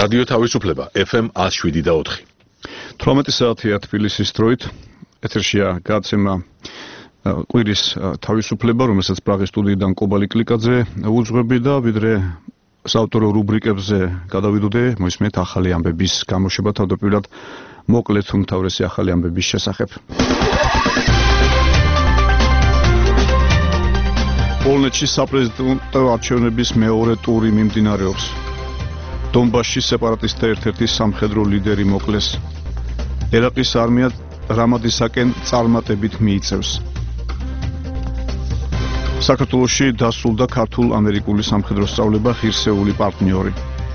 რადიო თავისუფლება FM 107.4. 18 საათია თბილისის დროით. ეთერშია გადაცემა კვირის თავისუფლება, რომელსაც პრაღის სტუდიიდან კობალი კლიკაძე უძღვები და ვიდრე საავტორო რუბრიკებზე გადავიდოდე, მოისმენთ ახალი ამბების გამოშვება თავდაპირველად მოკლედ უმთავრესი ახალი ამბების შესახებ. პოლონეთში საპრეზიდენტო არჩევნების მეორე ტური მიმდინარეობს. დონბასში სეპარატისტთა ერთ-ერთი სამხედრო ლიდერი მოკლეს. ერაყის არმია რამადისაკენ წარმატებით მიიწევს. საქართველოში დასრულდა ქართულ-ამერიკული სამხედრო სწავლება ღირსეული პარტნიორი.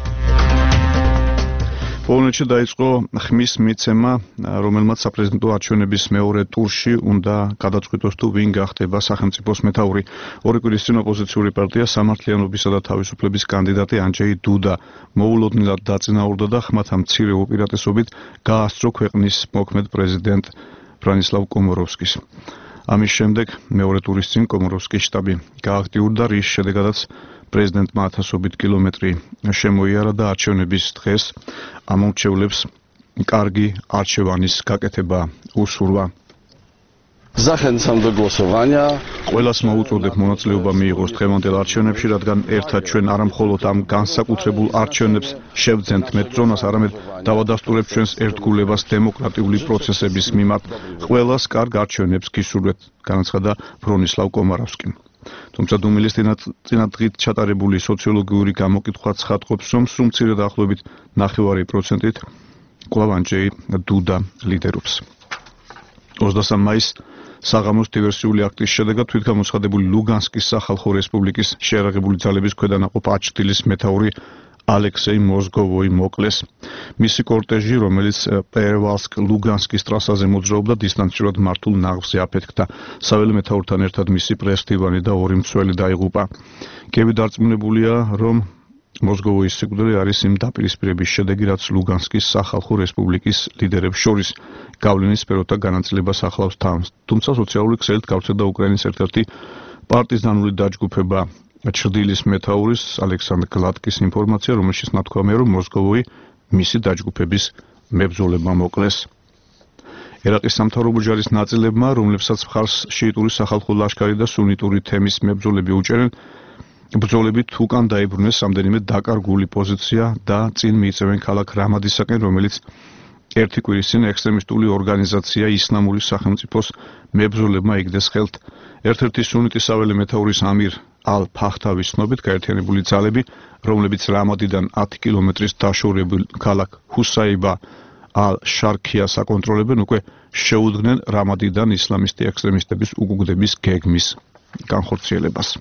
პოლონეთში დაიწყო ხმის მიცემა, რომელმაც საპრეზიდენტო არჩევნების მეორე ტურში უნდა გადაწყვიტოს თუ ვინ გახდება სახელმწიფოს მეთაური. ორი კვირის წინ ოპოზიციური პარტია სამართლიანობისა და თავისუფლების კანდიდატი ანჯეი დუდა მოულოდნელად დაწინაურდა და ხმათა მცირე უპირატესობით გაასწრო ქვეყნის მოქმედ პრეზიდენტ ბრანისლავ კომოროვსკის. ამის შემდეგ მეორე ტურის წინ კომოროვსკის შტაბი გააქტიურდა, რის შედეგადაც პრეზიდენტმა 1000 კილომეტრი შემოიარა და არჩევნების დღეს ამომრჩევლებს კარგი არჩევანის გაკეთება უსურვა. Zachęcam do głosowania. ყველას მოუწოდებ მონაწილეობა მიიღოს დღევანდელ არჩევნებში, რადგან ერთად ჩვენ არა მხოლოდ ამ განსაკუთრებულ არჩევნებს შევძენთ მეტწონას, არამედ დავადასტურებთ ჩვენს ერთგულებას დემოკრატიული პროცესების მიმართ. ყველას კარგ არჩევნებს გისურვებთ, განაცხადა ბრონისლავ კომაროვსკიმ. თუმცა დუმილის წინადღით ჩატარებული სოციოლოგიური გამოკითხვა ცხადყოფს, რომ სულ მცირე დაახლოებით 9% კვლავ ანჯეი დუდა ლიდერობს. 23 მაისს საღამოს დივერსიული აქტის შედეგად თვითგამოცხადებული ლუგანსკის სახალხო რესპუბლიკის შეიარაღებული ძალების ქვედანაყოფ აჩტილის მეთაური ალექსეი მოზგოვოი მოკლეს. მისი კორტეჟი, რომელიც პერვალსკ-ლუგანსკის ტრასაზე მოძრაობდა, დისტანციურად მართულ ნაღბზე აფეთქდა. საველე მეთაურთან ერთად მისი პრეს-მდივანი და ორი მცველი დაიღუპა. კევი დარწმუნებულია, რომ მოზგოვოის სიკვდილი არის იმ დაპირისპირების შედეგი, რაც ლუგანსკის სახალხო რესპუბლიკის ლიდერებს შორის გავლენის სფეროთა განაწილებას ახლავს თავს. თუმცა სოციალური ქსელით გავრცელდა უკრაინის ერთ-ერთი პარტიზანული დაჯგუფება ჩრდილის მეთაურის ალექსანდრ გლატკის ინფორმაცია, რომელშიც ნათქვამია, რომ მოზგოვოი მისი დაჯგუფების მებრძოლებმა მოკლეს. ერაყის სამთავრობო ჯარის ნაწილებმა, რომლებსაც მხარს შიიტური სახალხო ლაშქარი და სუნიტური თემის მებრძოლები უჭერენ, ბრძოლებით უკან დაიბრუნეს რამდენიმე დაკარგული პოზიცია და წინ მიიწევენ ქალაქ რამადისაკენ, რომელიც ერთი კვირის წინ ექსტრემისტული ორგანიზაცია ისლამური სახელმწიფოს მებრძოლებმა იგდეს ხელთ. ერთ-ერთი სუნიტის საველე მეთაურის ამირ ალ-ფახტავის ცნობით გაერთიანებული ძალები, რომლებიც რამადიდან 10 კილომეტრის დაშორებულ ქალაქ ჰუსაიბა ალ-შარქიას აკონტროლებენ, უკვე შეუდგნენ რამადიდან ისლამისტი ექსტრემისტების უკუგდების გეგმის განხორციელებას.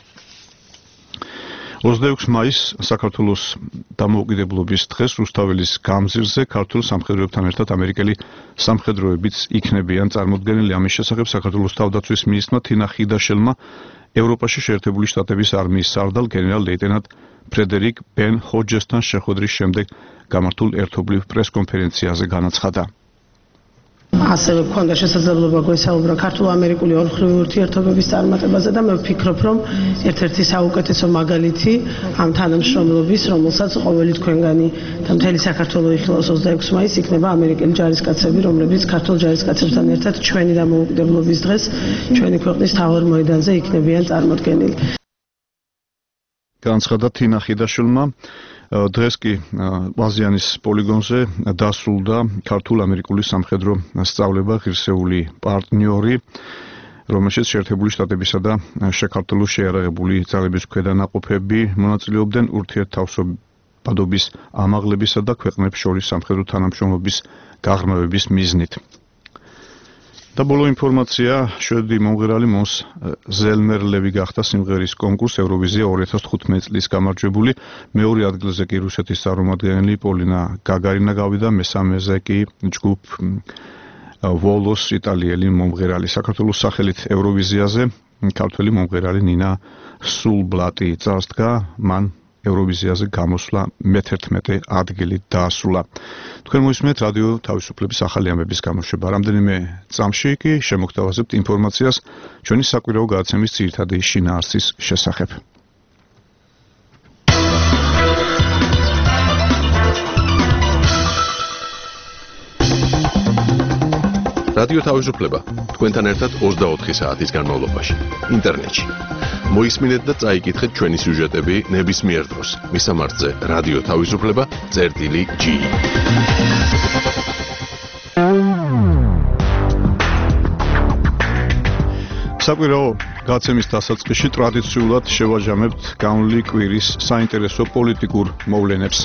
26 მაისს საქართველოს დამოუკიდებლობის დღეს რუსთაველის გამზირზე ქართულ სამხედროებთან ერთად ამერიკელი სამხედროებიც იქნებიან წარმოდგენილი. ამის შესახებ საქართველოს თავდაცვის მინისტრმა თინა ხიდაშელმა ევროპაში შეერთებული შტატების არმიის სარდალ გენერალ-ლეიტენანტ ფრედერიკ ბენ ჰოჯესთან შეხვედრის შემდეგ გამართულ ერთობლივ პრეს-კონფერენციაზე განაცხადა. ასევე გქონდა შესაძლებლობა გვესაუბრა ქართულ-ამერიკული ორმხრივი ურთიერთობების წარმატებაზე და მე ვფიქრობ, რომ ერთ-ერთი საუკეთესო მაგალითი ამ თანამშრომლობის, რომელსაც ყოველი თქვენგანი და მთელი საქართველო იხილავს 26 მაისს, იქნება ამერიკელი ჯარისკაცები, რომლებიც ქართულ ჯარისკაცებთან ერთად ჩვენი დამოუკიდებლობის დღეს ჩვენი ქვეყნის მთავარ მოედანზე იქნებიან წარმოდგენილი. განაცხადა თინა ხიდაშვილმა. დღეს კი აზიანის პოლიგონზე დასრულდა ქართულ-ამერიკული სამხედრო სწავლება ღირსეული პარტნიორი, რომელშიც შეერთებული შტატებისა და საქართველოს შეიარაღებული ძალების ქვედანაყოფები მონაწილეობდნენ ურთიერთთავსებადობის ამაღლებისა და ქვეყნებს შორის სამხედრო თანამშრომლობის გაღრმავების მიზნით. და ბოლო ინფორმაცია, შვედი მომღერალი მონს ზელმერლევი გახდა სიმღერის კონკურს ევროვიზია 2015 წლის გამარჯვებული. მეორე ადგილზე კი რუსეთის წარმომადგენელი პოლინა გაგარინა გავიდა, მესამეზე კი ჯგუფ ვოლოს იტალიელი მომღერალი. საქართველოს სახელით ევროვიზიაზე ქართველი მომღერალი ნინა სულბლატი წარსდგა, მან ევროვიზიაზე გამოსვლა მე-11 ადგილი დაასრულა. თქვენ მოისმენთ რადიო თავისუფლების ახალი ამბების გამოშვება. რამდენიმე წამში კი შემოგთავაზებთ ინფორმაციას ჩვენი საკვირაო გადაცემის ძირითადი შინაარსის შესახებ. რადიო თავისუფლება თქვენთან ერთად 24 საათის განმავლობაში ინტერნეტში. მოისმინეთ და წაიკითხეთ ჩვენი სიუჟეტები ნებისმიერ დროს. მისამართზე რადიო თავისუფლება.ge. საკვირაო გაცემის დასაწყისში ტრადიციულად შევაჯამებთ განვლილი კვირის საინტერესო პოლიტიკურ მოვლენებს.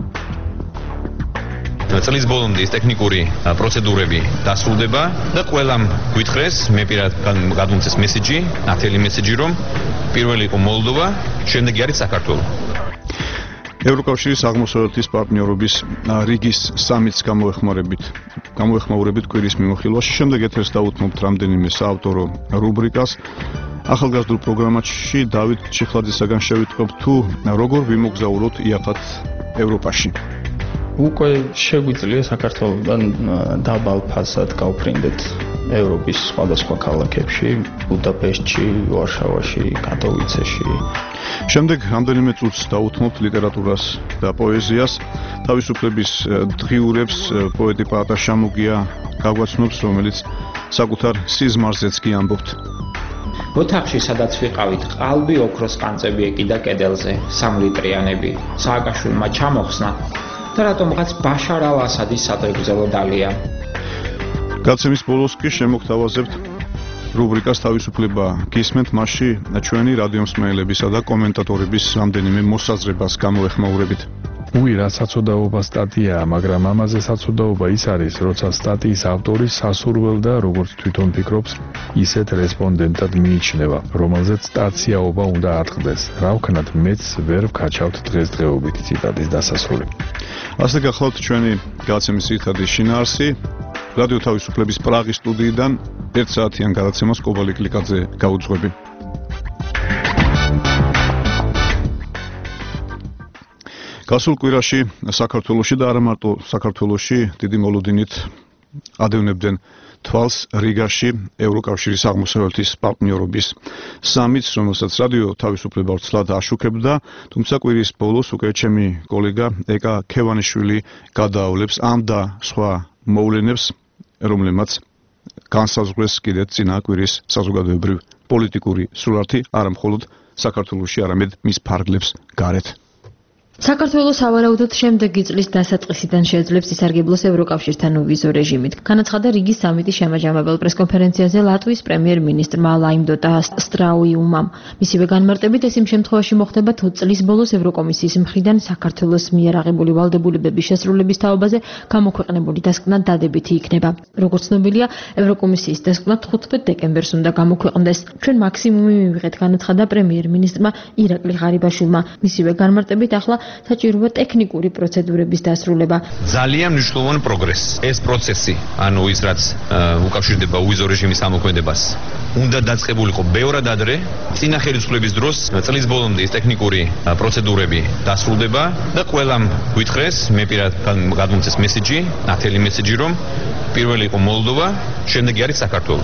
წლის ბოლომდე ის ტექნიკური პროცედურები დასრულდება და ყველამ გვითხრეს, მე პირად გადმომცეს მესიჯი, ნათელი მესიჯი, რომ პირველი იყო მოლდოვა, შემდეგი არის საქართველო. ევროკავშირის აღმოსავლეთის პარტნიორობის რიგის სამიტს გამოეხმაურებით კვირის მიმოხილვაში შემდეგ ეთერს დაუთმობთ რამდენიმე საავტორო რუბრიკას. ახალგაზრდულ პროგრამაში დავით ჩიხლაძისაგან შევიტყობთ თუ როგორ ვიმოგზაუროთ იაფად ევროპაში. უკვე შეგვიძლია საქართველოსთან დაბალ ფასად გავფრინდეთ ევროპის სხვადასხვა ქალაქებში, ბუდაპეშტში, ვარშავაში, კატოვიცეში. შემდეგ რამდენიმე წუთს დაუთმობთ ლიტერატურას და პოეზიას. თავისუფლების დღიურებს პოეტი პაატა შამუგია გაგვაცნობს, რომელიც საკუთარ სიზმარზეც კი ამბობთ. ოთახში, სადაც ვიყავით, ყალბი ოქროს ყანწები ეკიდა კედელზე, 3 ლიტრიანები. სააკაშვილმა ჩამოხსნა და რატომღაც ბაშარ ალ-ასადის სადღეგრძელო დალია. გაცემის ბოლოს კი შემოგთავაზებთ რუბრიკას თავისუფლება გისმენთ, მასში ჩვენი რადიომსმენელებისა და კომენტატორების რამდენიმე მოსაზრებას გამოეხმაურებით. რა საცოდაობა სტატიაა, მაგრამ ამაზე საცოდაობა ის არის, როცა სტატიის ავტორი სასურველ და როგორც თვითონ ფიქრობს, ისეთ რესპონდენტად მიიჩნევა, რომელზეც სტაციაობა უნდა ატყდეს. რა ვქნათ, მეც ვერ ვქაჩავთ დღესდღეობით ციტატის დასასრული. ასე გახლავთ ჩვენი გაცემის ძირითადი შინაარსი. რადიო თავისუფლების პრაღის სტუდიიდან 1 საათიან გადაცემას კობალი კლიკაძე გაუძღვები. გასულ კვირაში საქართველოში და არა მარტო საქართველოში დიდი მოლოდინით ადევნებდნენ თვალს რიგაში ევროკავშირის აღმოსავლეთის პარტნიორობის სამიტს, რომელსაც რადიო თავისუფლება ვრცლად აშუქებდა, თუმცა კვირის ბოლოს უკვე ჩემი კოლეგა ეკა ქევანიშვილი გადაავლებს ამ და სხვა მოვლენებს, რომლებმაც განსაზღვრეს კიდეც წინა კვირის საზოგადოებრივ პოლიტიკური სურათი არა მხოლოდ საქართველოში, არამედ მის ფარგლებს გარეთ. საქართველოს სავარაუდოდ შემდეგი წლის დასაწყისიდან შეძლებს ისარგებლოს ევროკავშირთან უვიზო რეჟიმით. განაცხადა რიგის სამიტის შემაჯამებელ პრესკონფერენციაზე ლატვიის პრემიერ-მინისტრმა ლაიმდოტა სტრაუიუმამ. მისივე განმარტებით ეს იმ შემთხვევაში მოხდება, თუ წლის ბოლოს ევროკომისიის მხრიდან საქართველოს მიერ აღებული ვალდებულებების შესრულების თაობაზე გამოქვეყნებული დასკვნა დადებითი იქნება. როგორც ცნობილია, ევროკომისიის დასკვნა 15 დეკემბერს უნდა გამოქვეყნდეს. ჩვენ მაქსიმუმი მივიღეთ, განაცხადა პრემიერ-მინისტრმა ირაკლი ღარიბაშვილმა. მისივე განმარტებით ახლა საჭიროა ტექნიკური პროცედურების დასრულება. ძალიან მნიშვნელოვანი პროგრესი. ეს პროცესი, ანუ ის რაც უკავშირდება უვიზო რეჟიმის ამოქმედებას, უნდა დაწყებულიყო ბევრად ადრე. წინა ხელისუფლების დროს წლის ბოლომდე ის ტექნიკური პროცედურები დასრულდება და ყველამ გვითხრეს, მე პირად გადმომცეს მესიჯი, ნათელი მესიჯი, რომ პირველი იყო მოლდოვა, შემდეგი არის საქართველო.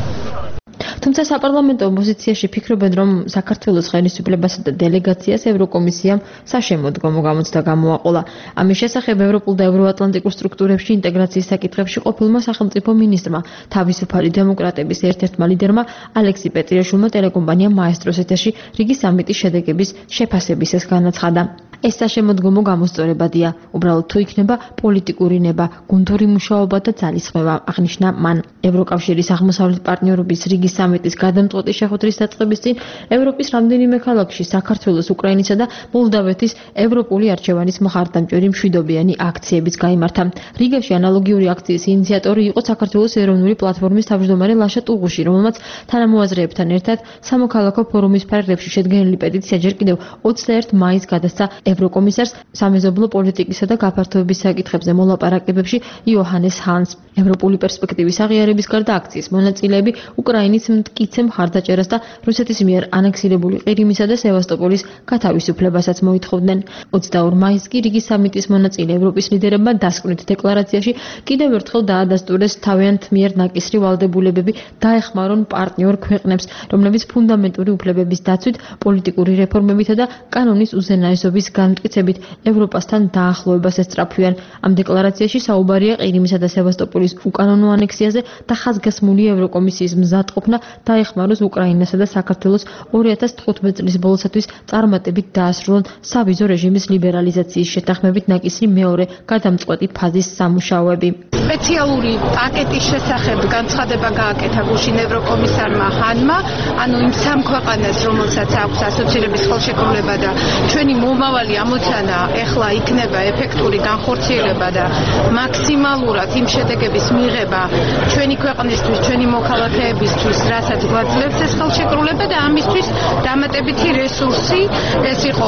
თუმცა საპარლამენტო ოპოზიციაში ფიქრობენ, რომ საქართველოს ხელისუფლებასა და დელეგაციას ევროკომისიამ საშემოდგომო გამოცდა გამოაყოლა. ამის შესახებ ევროპულ და ევროატლანტიკურ სტრუქტურებში ინტეგრაციის საკითხებში ყოფილმა სახელმწიფო მინისტრმა, თავისუფალი დემოკრატების ერთ-ერთმა ლიდერმა ალექსი პეტრიაშვილმა ტელეკომპანია მაესტროს ეთერში რიგის სამიტის შედეგების შეფასების ეს განაცხადა. ეს საშემოდგომო გამოსწორებადია, უბრალოდ თუ იქნება პოლიტიკური ნება, გუნდური მუშაობა და ძალისხმევა, აღნიშნა მან. ევროკავშირის აღმოსავლეთ პარტნიორობის რიგის სამიტის გადამწყვეტი შეხვედრის დაწყების წინ ევროპის რამდენიმე ქალაქში საქართველოს, უკრაინისა და მოლდავეთის ევროპული არჩევანის მხარდამჭერი მშვიდობიანი აქციებიც გაიმართა. რიგაში ანალოგიური აქციის ინიციატორი იყო საქართველოს ეროვნული პლატფორმის თავმჯდომარე ლაშა ტუღუში, რომელმაც თანამოაზრეებთან ერთად სამოქალაქო ფორუმის ფარგლებში შედგენილი პეტიცია ჯერ კიდევ 21 მაისს გადასცა ევროკომისარს სამეზობლო პოლიტიკისა და გაფართოების საკითხებზე მოლაპარაკებებში იოჰანეს ჰანს. ევროპული პერსპექტივის აღიარების გარდა აქციის მონაწილეები უკრაინის მტკიცე მხარდაჭერას და რუსეთის მიერ ანექსირებული ყირიმისა და სევასტოპოლის გათავისუფლებასაც მოითხოვდნენ. 22 მაისს კი რიგის სამიტის მონაწილე ევროპის ლიდერებმა დასკვნით დეკლარაციაში კიდევ ერთხელ დაადასტურეს თავიანთ მიერ ნაკისრი ვალდებულებები დაეხმარონ პარტნიორ ქვეყნებს, რომლებიც ფუნდამენტური უფლებების დაცვით, პოლიტიკური რეფორმებითა და კანონის უზენაესობის განმტკიცებით ევროპასთან დაახლოებას ესწრაფვიან. ამ დეკლარაციაში საუბარია ყირიმისა და სევასტოპოლის უკანონო ანექსიაზე და ხაზგასმული ევროკომისიის მზადყოფნა დაეხმაროს უკრაინასა და საქართველოს 2015 წლის ბოლოსათვის წარმატებით დაასრულონ სავიზო რეჟიმის ლიბერალიზაციის შეთანხმებით ნაკისრი მეორე გადამწყვეტი ფაზის სამუშაოები. სპეციალური პაკეტის შესახებ განცხადება გააკეთა გუშინ ევროკომისარმა ჰანმა, ანუ იმ სამ ქვეყანას, რომელსაც აქვს ასოცირების ხელშეკრულება და ჩვენი მომავალი ამოცანა ეხლა იქნება ეფექტური განხორციელება და მაქსიმალურად იმ შედეგების მიღება ჩვენი ქვეყნისთვის, ჩვენი მოქალაქეებისთვის, რასაც გვაძლევს ეს ხელშეკრულება და ამისთვის დამატებითი რესურსი, ეს იყო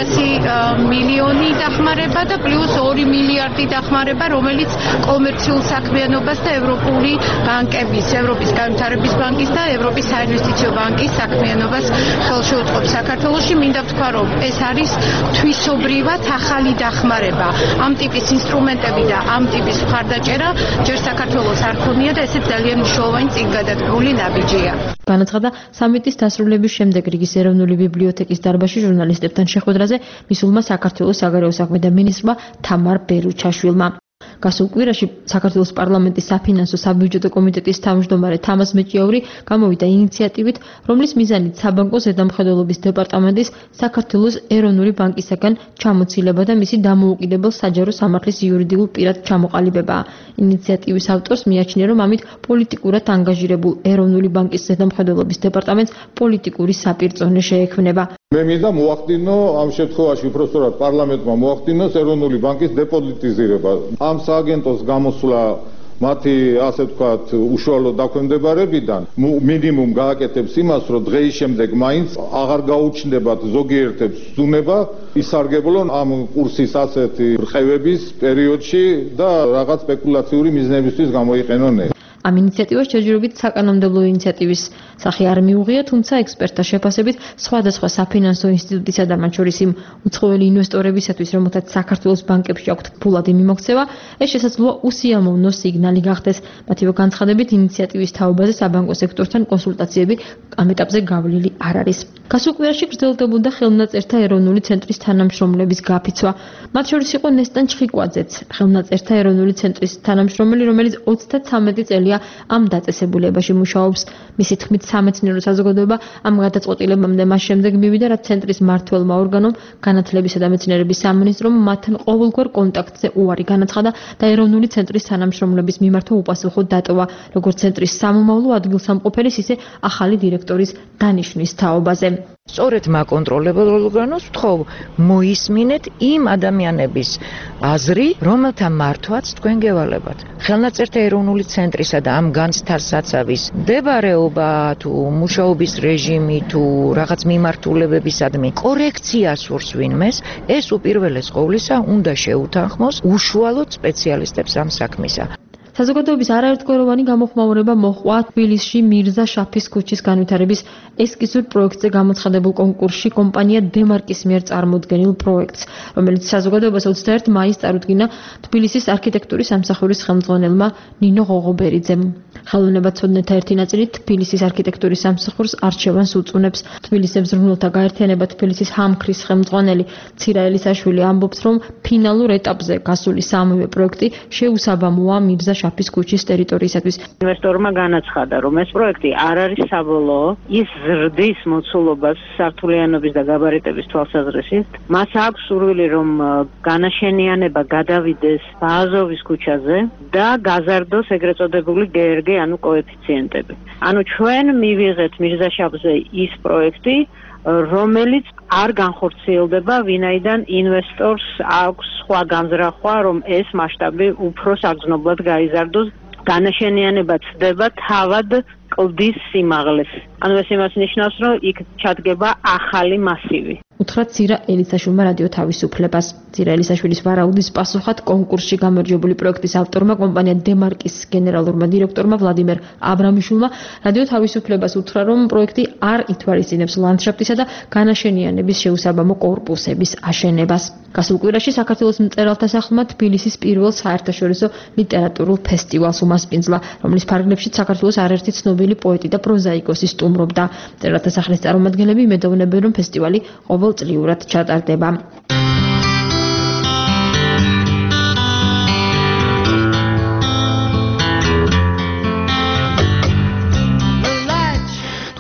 200 მილიონი დახმარება და პლუს 2 მილიარდი დახმარება, რომელიც კომერციულ საქმიანობას და ევროპული ბანკების, ევროპის განვითარების ბანკის და ევროპის საინვესტიციო ბანკის საქმიანობას ხელშეუწყობს საქართველოში. მინდა ვთქვა, რომ ეს არის თვისობრივად ახალი დახმარება. ამ ტიპის ინსტრუმენტები და ამ ტიპის მხარდაჭერა ჯერ საქართველოს არ ქონია და ესეც ძალიან მნიშვნელოვანი წინგადადგმული ნაბიჯია. განაცხადა სამიტის დასრულების შემდეგ რიგის ეროვნული ბიბლიოთეკის დარბაზში ჟურნალისტებთან შეხვედრაზე მისულმა საქართველოს საგარეო საქმეთა მინისტრმა თამარ ბერუჩაშვილმა. გასულ კვირაში საქართველოს პარლამენტის საფინანსო საბიუჯეტო კომიტეტის თავმჯდომარე თამაზ მეჭიაური გამოვიდა ინიციატივით, რომლის მიზანით საბანკო ზედამხედველობის დეპარტამენტის საქართველოს ეროვნული ბანკისაგან ჩამოცილება და მისი დამოუკიდებელ საჯარო სამართლის იურიდიულ პირად ჩამოყალიბებაა. ინიციატივის ავტორს მიაჩნია, რომ ამით პოლიტიკურად ანგაჟირებულ ეროვნული ბანკის ზედამხედველობის დეპარტამენტს პოლიტიკური საპირწონე შეექმნება. მე მინდა მოახდინო ამ შემთხვევაში უпростоრად პარლამენტმა მოახდინოს ეროვნული ბანკის დეპოლიტიზირება. ამ სააგენტოს გამოსვლა მათი ასე ვთქვათ უშუალო დაქვემდებარებიდან მინიმუმ გააკეთებს იმას, რომ დღეის შემდეგ მაინც აღარ გაუჩნდებათ ზოგიერთებს ზუნება ისარგებლონ ამ კურსის ასეთი რყევების პერიოდში და რაღაც სპეკულაციური მიზნებისთვის გამოიყენონ. ამ ინიციატივას ჯერჯერობით საკანონმდებლო ინიციატივის სახე არ მიუღია, თუმცა ექსპერტთა შეფასებით სხვადასხვა საფინანსო ინსტიტუტისა და მათ შორის იმ უცხოელი ინვესტორებისათვის, რომელთაც საქართველოს ბანკებში აქვთ ფულადი მიმოქცევა, ეს შესაძლოა უსიამოვნო სიგნალი გახდეს. მათივე განცხადებით, ინიციატივის თაობაზე საბანკო სექტორთან კონსულტაციები ამ ეტაპზე გავლილი არ არის. გასულ კვირაში გრძელდებოდა ხელნაწერთა ეროვნული ცენტრის თანამშრომლების გაფიცვა. მათ შორის იყო ნესტან ჩხიკვაძეც, ხელნაწერთა ეროვნული ცენტრის თანამშრომელი, რომელიც 33 წელია ამ დაწესებულებაში მუშაობს. მისი თქმით, სამეცნიერო საზოგადოება ამ გადაწყვეტილებამდე მას შემდეგ მივიდა, რაც ცენტრის მმართველმა ორგანომ, განათლებისა და მეცნიერების სამინისტრომ მათთან ყოველგვარ კონტაქტზე უარი განაცხადა და ეროვნული ცენტრის თანამშრომლების მიმართვა უპასუხო დატოვა, როგორც ცენტრის სამომავლო ადგილსამყოფელის, ისე ახალი დირექტორის დანიშვნის თაობაზე. სწორედ მაკონტროლებელ ორგანოს ვთხოვ, მოისმინეთ იმ ადამიანების აზრი, რომელთა მართვაც თქვენ გევალებათ. ხელნაწერთა ეროვნული ცენტრისა და ამ განცდასაცავის მდებარეობა თუ მუშაობის რეჟიმი თუ რაღაც მიმართულებებისადმი კორექციას სურს ვინმეს, ეს უპირველეს ყოვლისა უნდა შეუთანხმოს უშუალოდ სპეციალისტებს ამ საქმისა. საზოგადოების არაერთგვაროვანი გამოხმაურება მოჰყვა თბილისში მირზა შაფის ქუჩის განვითარების ესკიზურ პროექტზე გამოცხადებულ კონკურსში კომპანია დემარკის მიერ წარმოდგენილ პროექტს, რომელიც საზოგადოებას 21 მაისს წარუდგინა თბილისის არქიტექტურის სამსახურის ხელმძღვანელმა ნინო ღოღობერიძემ. ხელოვნებაცოდნეთა ერთი ნაწილი თბილისის არქიტექტურის სამსახურს არჩევანს უწუნებს. თბილისის მზრუნველთა გაერთიანება თბილისის ჰამქრის ხელმძღვანელი ცირა ელისაშვილი ამბობს, რომ ფინალურ ეტაპზე გასული სამივე პროექტი შეუსაბამოა მირზა შაფის ქუჩის ტერიტორიისათვის. ინვესტორმა განაცხადა, რომ ეს პროექტი არ არის საბოლოო, ის ზრდის მოცულობას სართულიანობის და გაბარიტების თვალსაზრისით. მას აქვს სურვილი, რომ განაშენიანება გადავიდეს ბაზოვის ქუჩაზე და გაზარდოს ეგრეთ წოდებული GRG, ანუ კოეფიციენტები. ანუ ჩვენ მივიღეთ მირზაშაფზე ის პროექტი, რომელიც არ განხორციელდება, ვინაიდან ინვესტორს აქვს სხვა განზრახვა, რომ ეს მასშტაბი უფრო საგრძნობლად გაიზარდოს, განაშენიანება ცდება თავად კლდის სიმაღლეს. ანუ ეს იმას ნიშნავს, რომ იქ ჩადგება ახალი მასივი. უთხრა ცირა ელისაშვილმა რადიო თავისუფლებას. ცირა ელისაშვილის ვარაუდის პასუხად კონკურსში გამარჯვებული პროექტის ავტორმა, კომპანია დემარკის გენერალურმა დირექტორმა ვლადიმერ აბრამიშვილმა რადიო თავისუფლებას უთხრა, რომ პროექტი არ ითვალისწინებს ლანდშაფტისა და განაშენიანების შეუსაბამო კორპუსების აშენებას. გასულ კვირაში საქართველოს მწერალთა სახლმა თბილისის პირველ საერთაშორისო ლიტერატურულ ფესტივალს უმასპინძლა, რომლის ფარგლებშიც საქართველოს არაერთი ცნობილი პოეტი და პროზაიკოსი სტუმრობდა. მწერალთა სახლის წარმომადგენლები იმედოვნებენ, რომ ფესტივალი ყოველწლიურად ჩატარდება.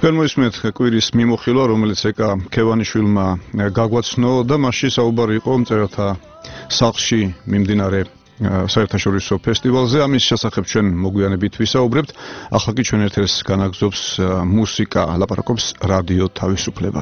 ჩვენ მოისმენთ კვირის მიმოხილვა, რომელიც ეკა ქევანიშვილმა გაგვაცნო და მასში საუბარი იყო მწერალთა სახლში მიმდინარე საერთაშორისო ფესტივალზე. ამის შესახებ ჩვენ მოგვიანებით ვისაუბრებთ. ახლა კი ჩვენ ერთ-ერთს განაგზობს მუსიკა, ლაპარაკობს რადიო თავისუფლება.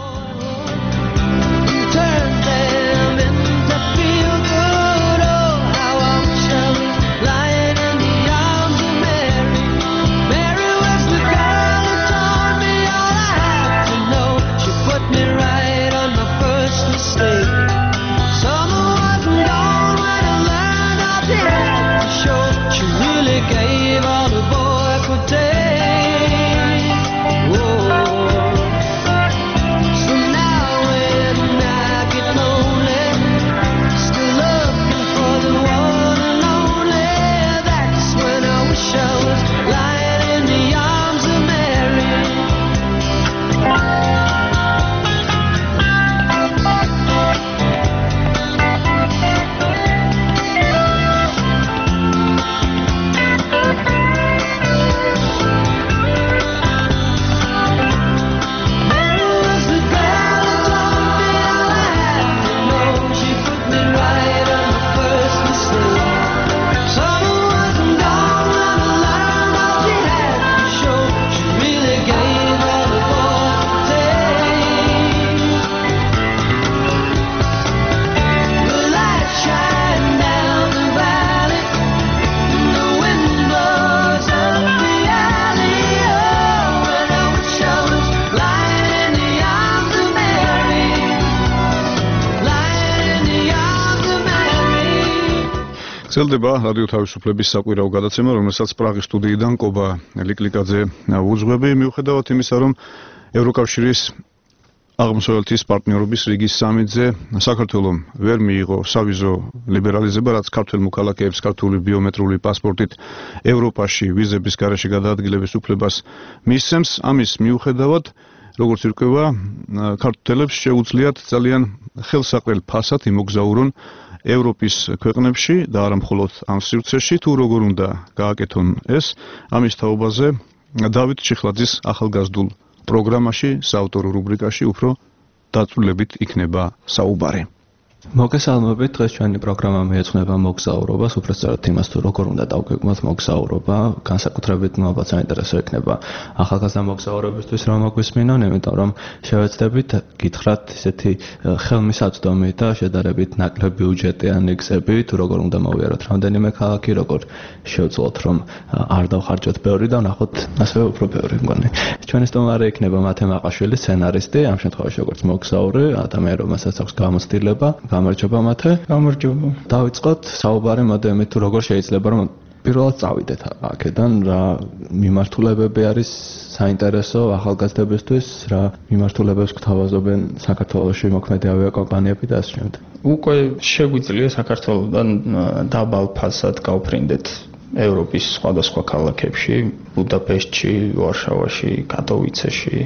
გრძელდება რადიო თავისუფლების საკვირაო გადაცემა, რომელსაც პრაღის სტუდიიდან კობა ლიკლიკაძე უძღვები, მიუხედავად იმისა, რომ ევროკავშირის აღმოსავლეთის პარტნიორობის რიგის სამიტზე საქართველომ ვერ მიიღო სავიზო ლიბერალიზება, რაც ქართველ მოქალაქეებს ქართული ბიომეტრიული პასპორტით ევროპაში ვიზების გარეშე გადაადგილების უფლებას მისცემს. ამის მიუხედავად, როგორც ირკვევა, ქართველებს შეუძლიათ ძალიან ხელსაყრელ ფასად იმოგზაურონ ევროპის ქვეყნებში და არა მხოლოდ ამ სივრცეში, თუ როგორ უნდა გააკეთონ ეს, ამის თაობაზე დავით ჩიხლაძის ახალგაზრდულ პროგრამაში, საავტორო რუბრიკაში უფრო დაწვრილებით იქნება საუბარი. მოგესალმებით, დღეს ჩვენი პროგრამა მიეძღვნება მოგზაურობას, უბრალოდ იმას, თუ როგორ უნდა დავგეგმოთ მოგზაურობა, განსაკუთრებით ალბათ საინტერესო იქნება ახალგაზრდა მოგზაურებისთვის რომ მოგვისმინონ, იმიტომ რომ შევეცდებით გითხრათ ისეთი ხელმისაწვდომი და შედარებით ნაკლები ბიუჯეტიანი გზები, თუ როგორ უნდა მოვიაროთ რამდენიმე ქალაქი, როგორ შევძლოთ რომ არ დავხარჯოთ ბევრი და ვნახოთ ასევე უფრო ბევრი მგონი. ჩვენი სტუმარი იქნება მათე მაყაშვილი, სცენარისტი, ამ შემთხვევაში როგორც მოგზაური, ადამიანი რომელსაც აქვს გამოცდილება. გამარჯობა მათე. გამარჯობა. დავიწყოთ საუბარი მოდემით, თუ როგორ შეიძლება რომ პირველად წავიდეთ აქედან, რა მიმართულებები არის საინტერესო ახალგაზრდებისთვის, რა მიმართულებებს გთავაზობენ საქართველოში მოქმედი ავიაკომპანიები და ასე შემდეგ. უკვე შეგვიძლია საქართველოდან დაბალ ფასად გავფრინდეთ ევროპის სხვადასხვა ქალაქებში, ბუდაპეშტში, ვარშავაში, კატოვიცეში.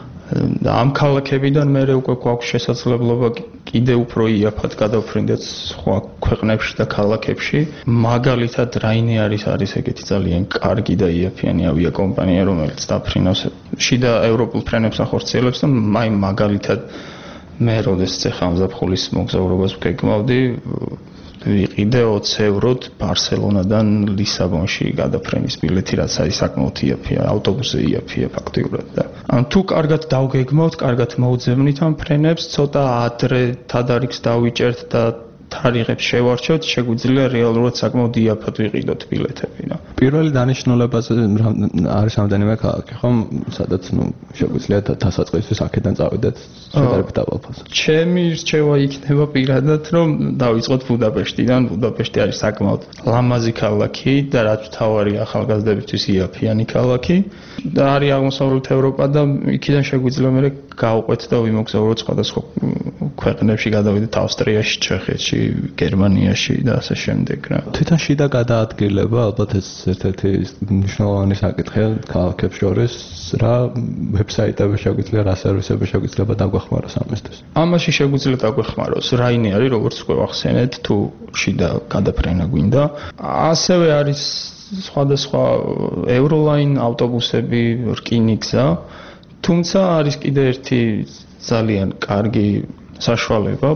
და ამ ქალაქებიდან მე უკვე გვაქვს შესაძლებლობა კიდე უფრო იაფად გადავფრინდეთ სხვა ქვეყნებში და ქალაქებში. მაგალითად, Ryanair არის ეგეთი ძალიან კარგი და იაფიანი ავიაკომპანია, რომელიც დაფრინავს შიდა ევროპულ ფრენებს ახორციელებს და მაგალითად მე როდესაც ახლა ზაფხულის მოგზაურობას ვგეგმავდი, ვიყიდე 20 ევროდ ბარსელონადან ლისაბონში გადაფრენის ბილეთი, რაც არის საკმაოდ იაფია, ავტობუსზე იაფია ფაქტიურად და თუ კარგად დავგეგმავთ, კარგად მოვძებნით ამ ფრენებს, ცოტა ადრე თადარიგს დავიჭერთ და თარიღებს შევარჩევთ, შეგვიძლია რეალურად საკმაოდ იაფად ვიყიდოთ ბილეთები. პირველი დანიშნულებაზე არის რამდენიმე ქალაქი, ხომ? სადაც შეგვიძლია დასაწყისისთვის აქედან წავიდეთ შედარებით დაბალ ფასად. ჩემი რჩევა იქნება პირადად, რომ დავიწყოთ ბუდაპეშტიდან. ბუდაპეშტი არის საკმაოდ ლამაზი ქალაქი და რაც მთავარია ახალგაზრდებისთვის იაფიანი ქალაქი და არის აღმოსავლეთ ევროპა და იქიდან შეგვიძლია მე გავყვეთ და ვიმოგზაუროთ სხვადასხვა ქვეყნებში, გადავიდეთ ავსტრიაში, ჩეხეთში, გერმანიაში და ასე შემდეგ რა. თვითონ შიდა გადაადგილება ალბათ ეს ერთ-ერთი მნიშვნელოვანი საკითხია ქალაქებს შორის, რა ვებსაიტები შეგვიძლია, რა სერვისები შეგვიძლია დაგვეხმაროს ამისთვის. ამაში შეგვიძლია დაგვეხმაროს Ryanair, როგორც უკვე ვახსენეთ, თუ შიდა გადაფრენა გვინდა. ასევე არის სხვადასხვა Euroline ავტობუსები, რკინიგზა თუმცა არის კიდე ერთი ძალიან კარგი საშუალება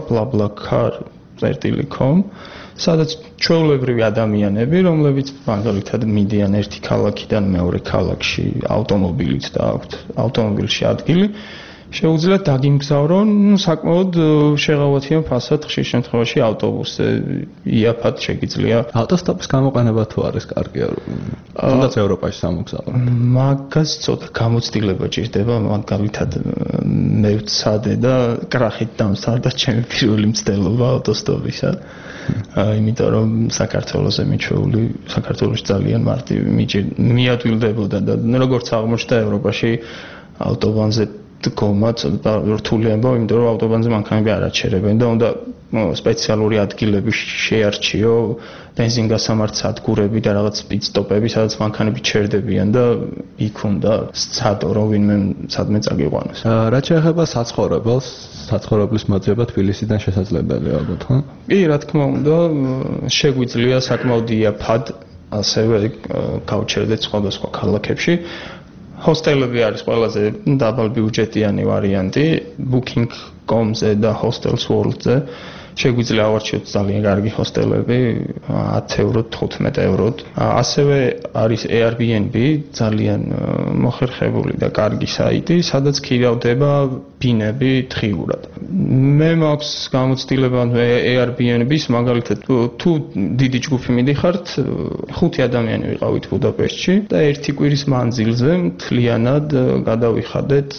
BlaBlaCar.com, სადაც ჩვეულებრივი ადამიანები, რომლებიც მაგალითად მიდიან ერთი ქალაქიდან მეორე ქალაქში ავტომობილით და აქვთ ავტომობილში ადგილი, შეუძლიათ დაგიმგზავრონ საკმაოდ შეღავათიან ფასად ხშირ შემთხვევაში ავტობუსზე იაფად შეგიძლია. ავტოსტოპის გამოყენება თუ არის კარგია, თუნდაც ევროპაში სამოგზაურო. მაგას ცოტა გამოცდილება ჭირდება, მაგალითად მე ვცადე და კრახით დამსარდა ჩემი პირველი მცდელობა ავტოსტოპისა. იმიტომ რომ საქართველოსზე მიჩვეული, საქართველოში ძალიან მარტივი მიადვილდებოდა და როგორც აღმოჩნდა ევროპაში ავტობანზე დგომა ცოტა რთული ამბავი, იმიტომ რომ ავტობანზე მანქანები არ აჩერებენ და უნდა სპეციალური ადგილები შეარჩიო, ბენზინგასამართ სადგურები და რაღაც პიტსტოპები, სადაც მანქანები ჩერდებიან და იქ უნდა სცადო, რომ ვინმე სადმე წაგიყვანოს. რაც შეეხება საცხოვრებელს, საცხოვრებლის მოძიება თბილისიდან შესაძლებელია ალბათ, ხო? კი, რა თქმა უნდა, შეგვიძლია საკმაოდ იაფად ასევე გავჩერდეთ სხვადასხვა ქალაქებში. ჰოსტელები არის ყველაზე დაბალბიუჯეტიანი ვარიანტი, booking.com-ზე და hostels world-ზე შეგვიძლია ავარჩიოთ ძალიან კარგი ჰოსტელები 10 ევროთ, 15 ევროთ. ასევე არის Airbnb, ძალიან მოხერხებული და კარგი საიტი, სადაც ქირავდება ბინები დღიურად. მე მაქვს გამოცდილება Airbnb-ს, მაგალითად თუ დიდი ჯგუფი მიდიხართ, 5 ადამიანი ვიყავით ბუდაპეშტში და ერთი კვირის მანძილზე მთლიანად გადავიხადეთ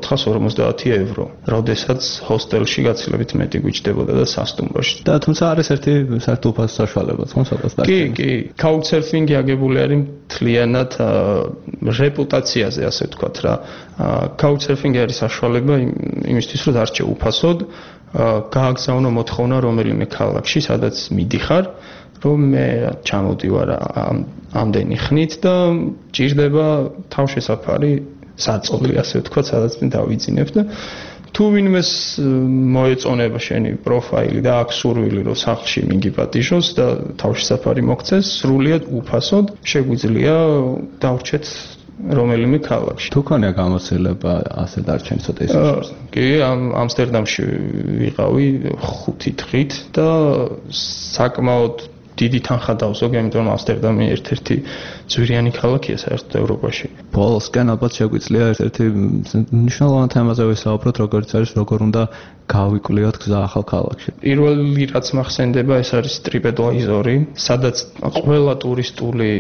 450 евро, როდესაც ჰოსტელში გაცილებით მეტი გვიჭდებოდა და სასტუმროში. და თუმცა არის ერთი საერთო საშუალებაც, ხო, სადაც დაგჭირდა. კი, couchsurfing-ი აგებული არის მთლიანად რეპუტაციაზე, ასე ვთქვათ რა. couchsurfing-ი არის საშუალება იმისთვის, რომ დარჩე უფასოდ, გააგზავნო მოთხოვნა რომელიმე ქალაქში, სადაც მიდიხარ, რომ მე ჩამოდივარ ამდენი ხნით და ჭირდება თავშესაფარი საწოლი, ასე ვთქვათ, სადაც მე დავიძინებ და თუ ვინმეს მოეწონება შენი პროფაილი და აქვს სურვილი, რომ სახლში მიგიპატიჟოს და თავშესაფარი მოგცეს, სრულიად უფასოდ შეგვიძლია დავრჩეთ რომელიმე ქალაქში. თუ ქონია გამოცდილება ასე დარჩენი ცოტა ისე. კი, ამსტერდამში ვიყავი 5 დღით და საკმაოდ დიდი თანხა დავზოგე, იმიტომ რომ ამსტერდამი ერთ-ერთი ძვირიანი ქალაქია საერთოდ ევროპაში. ბოლოსკენ ალბათ შეგვიძლია ერთ-ერთი მნიშვნელოვანი თემაზე ვისაუბროთ, როგორც არის, როგორ უნდა გავიკვლიოთ გზა ახალ ქალაქში. პირველი რაც მახსენდება, ეს არის TripAdvisor-ი, სადაც ყველა ტურისტული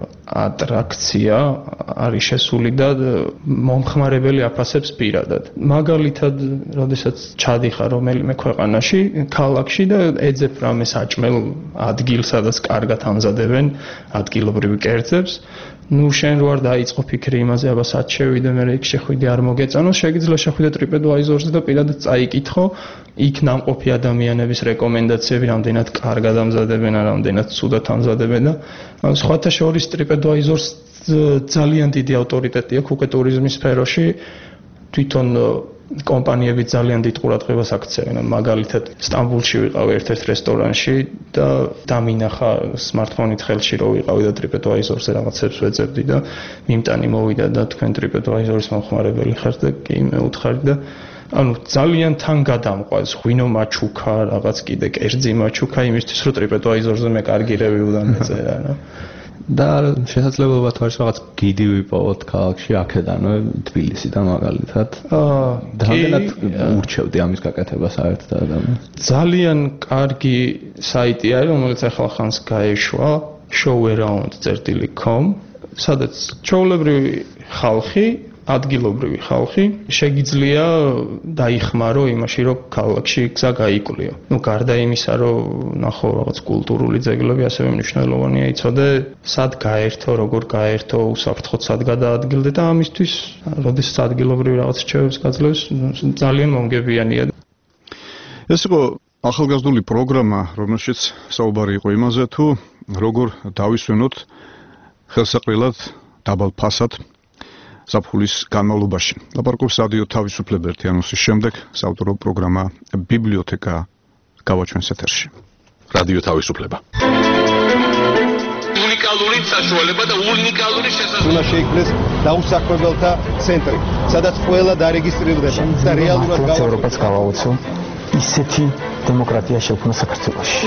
ატრაქცია არის შესული და მომხმარებელი აფასებს პირადად. მაგალითად, როდესაც ჩადიხარ რომელიმე ქვეყანაში, ქალაქში და ეძებ რამე საჭმელ ადგილს, სადაც კარგად ამზადებენ ადგილობრივ კერძებს, ნუ შენ რო არ დაიწყო ფიქრი იმაზე, აბა სად შევიდე, მე იქ შეხვიდე არ მოგეწონოს, შეგიძლია შეხვიდე TripAdvisor-ზე და პირადად წაიკითხო, იქ ნამყოფი ადამიანების რეკომენდაციები, რამდენად კარგად ამზადებენ, რამდენად ცუდად ამზადებენ და სხვათა შორის TripAdvisor-ს ძალიან დიდი ავტორიტეტი აქვს უკვე ტურიზმის სფეროში, თვითონ კომპანიები ძალიან დიდ ყურადღებას აქცევენ. მაგალითად, სტამბულში ვიყავი ერთ-ერთ რესტორანში და დამინახა smartphone-ით ხელში რო ვიყავი და TripAdvisor-ზე რაღაცებს ვეძებდი და მიმტანი მოვიდა და თქვენ TripAdvisor-ის მომხმარებელი ხართ და კი მე უთხარი და ანუ ძალიან თან გადამყვანს ღვინო მაჩუკა, რაღაც კიდე კერძი მაჩუკა იმისთვის, რომ TripAdvisor-ზე მე კარგი review-დან მეწერა რა. და შესაძლებლობა თუ არის რაღაც გიდი ვიპოვოთ ქალაქში აქედანვე თბილისიდან მაგალითად. რამდენად ურჩევდი ამის გაკეთებას საერთოდ ადამიანს? ძალიან კარგი საიტი არის, რომელიც ახლა ხანს გაეშვა, showaround.com, სადაც ჩვეულებრივი ხალხი, ადგილობრივი ხალხი შეგიძლია დაიხმარო იმაში, რომ ქალაქში გზა გაიკვლიო. ნუ გარდა იმისა, რომ ნახო რაღაც კულტურული ძეგლები, ასევე მნიშვნელოვანია იცოდე, სად გაერთო, როგორ გაერთო, უსაფრთხოდ სად გადაადგილდე და ამისთვის, როდესაც ადგილობრივი რაღაც რჩევებს გაძლევს, ძალიან მომგებიანია. ეს იყო ახალგაზრდული პროგრამა, რომელშიც საუბარი იყო იმაზე, თუ როგორ დავისვენოთ ხელსაყრელად დაბალ ფასად საფულის განმავლობაში. ლაპარაკობს რადიო თავისუფლება ერთიანოსის შემდეგ საავტორო პროგრამა ბიბლიოთეკა გავაჩვენს ეთერში. რადიო თავისუფლება. უნიკალური საშუალება და უნიკალური შესაძლებლობა. უნდა შეიქმნეს დაუსაქმებელთა ცენტრი, სადაც ყველა დარეგისტრირდება და რეალურად ევროპას გავაუწო ისეთი დემოკრატია შექმნა საქართველოში.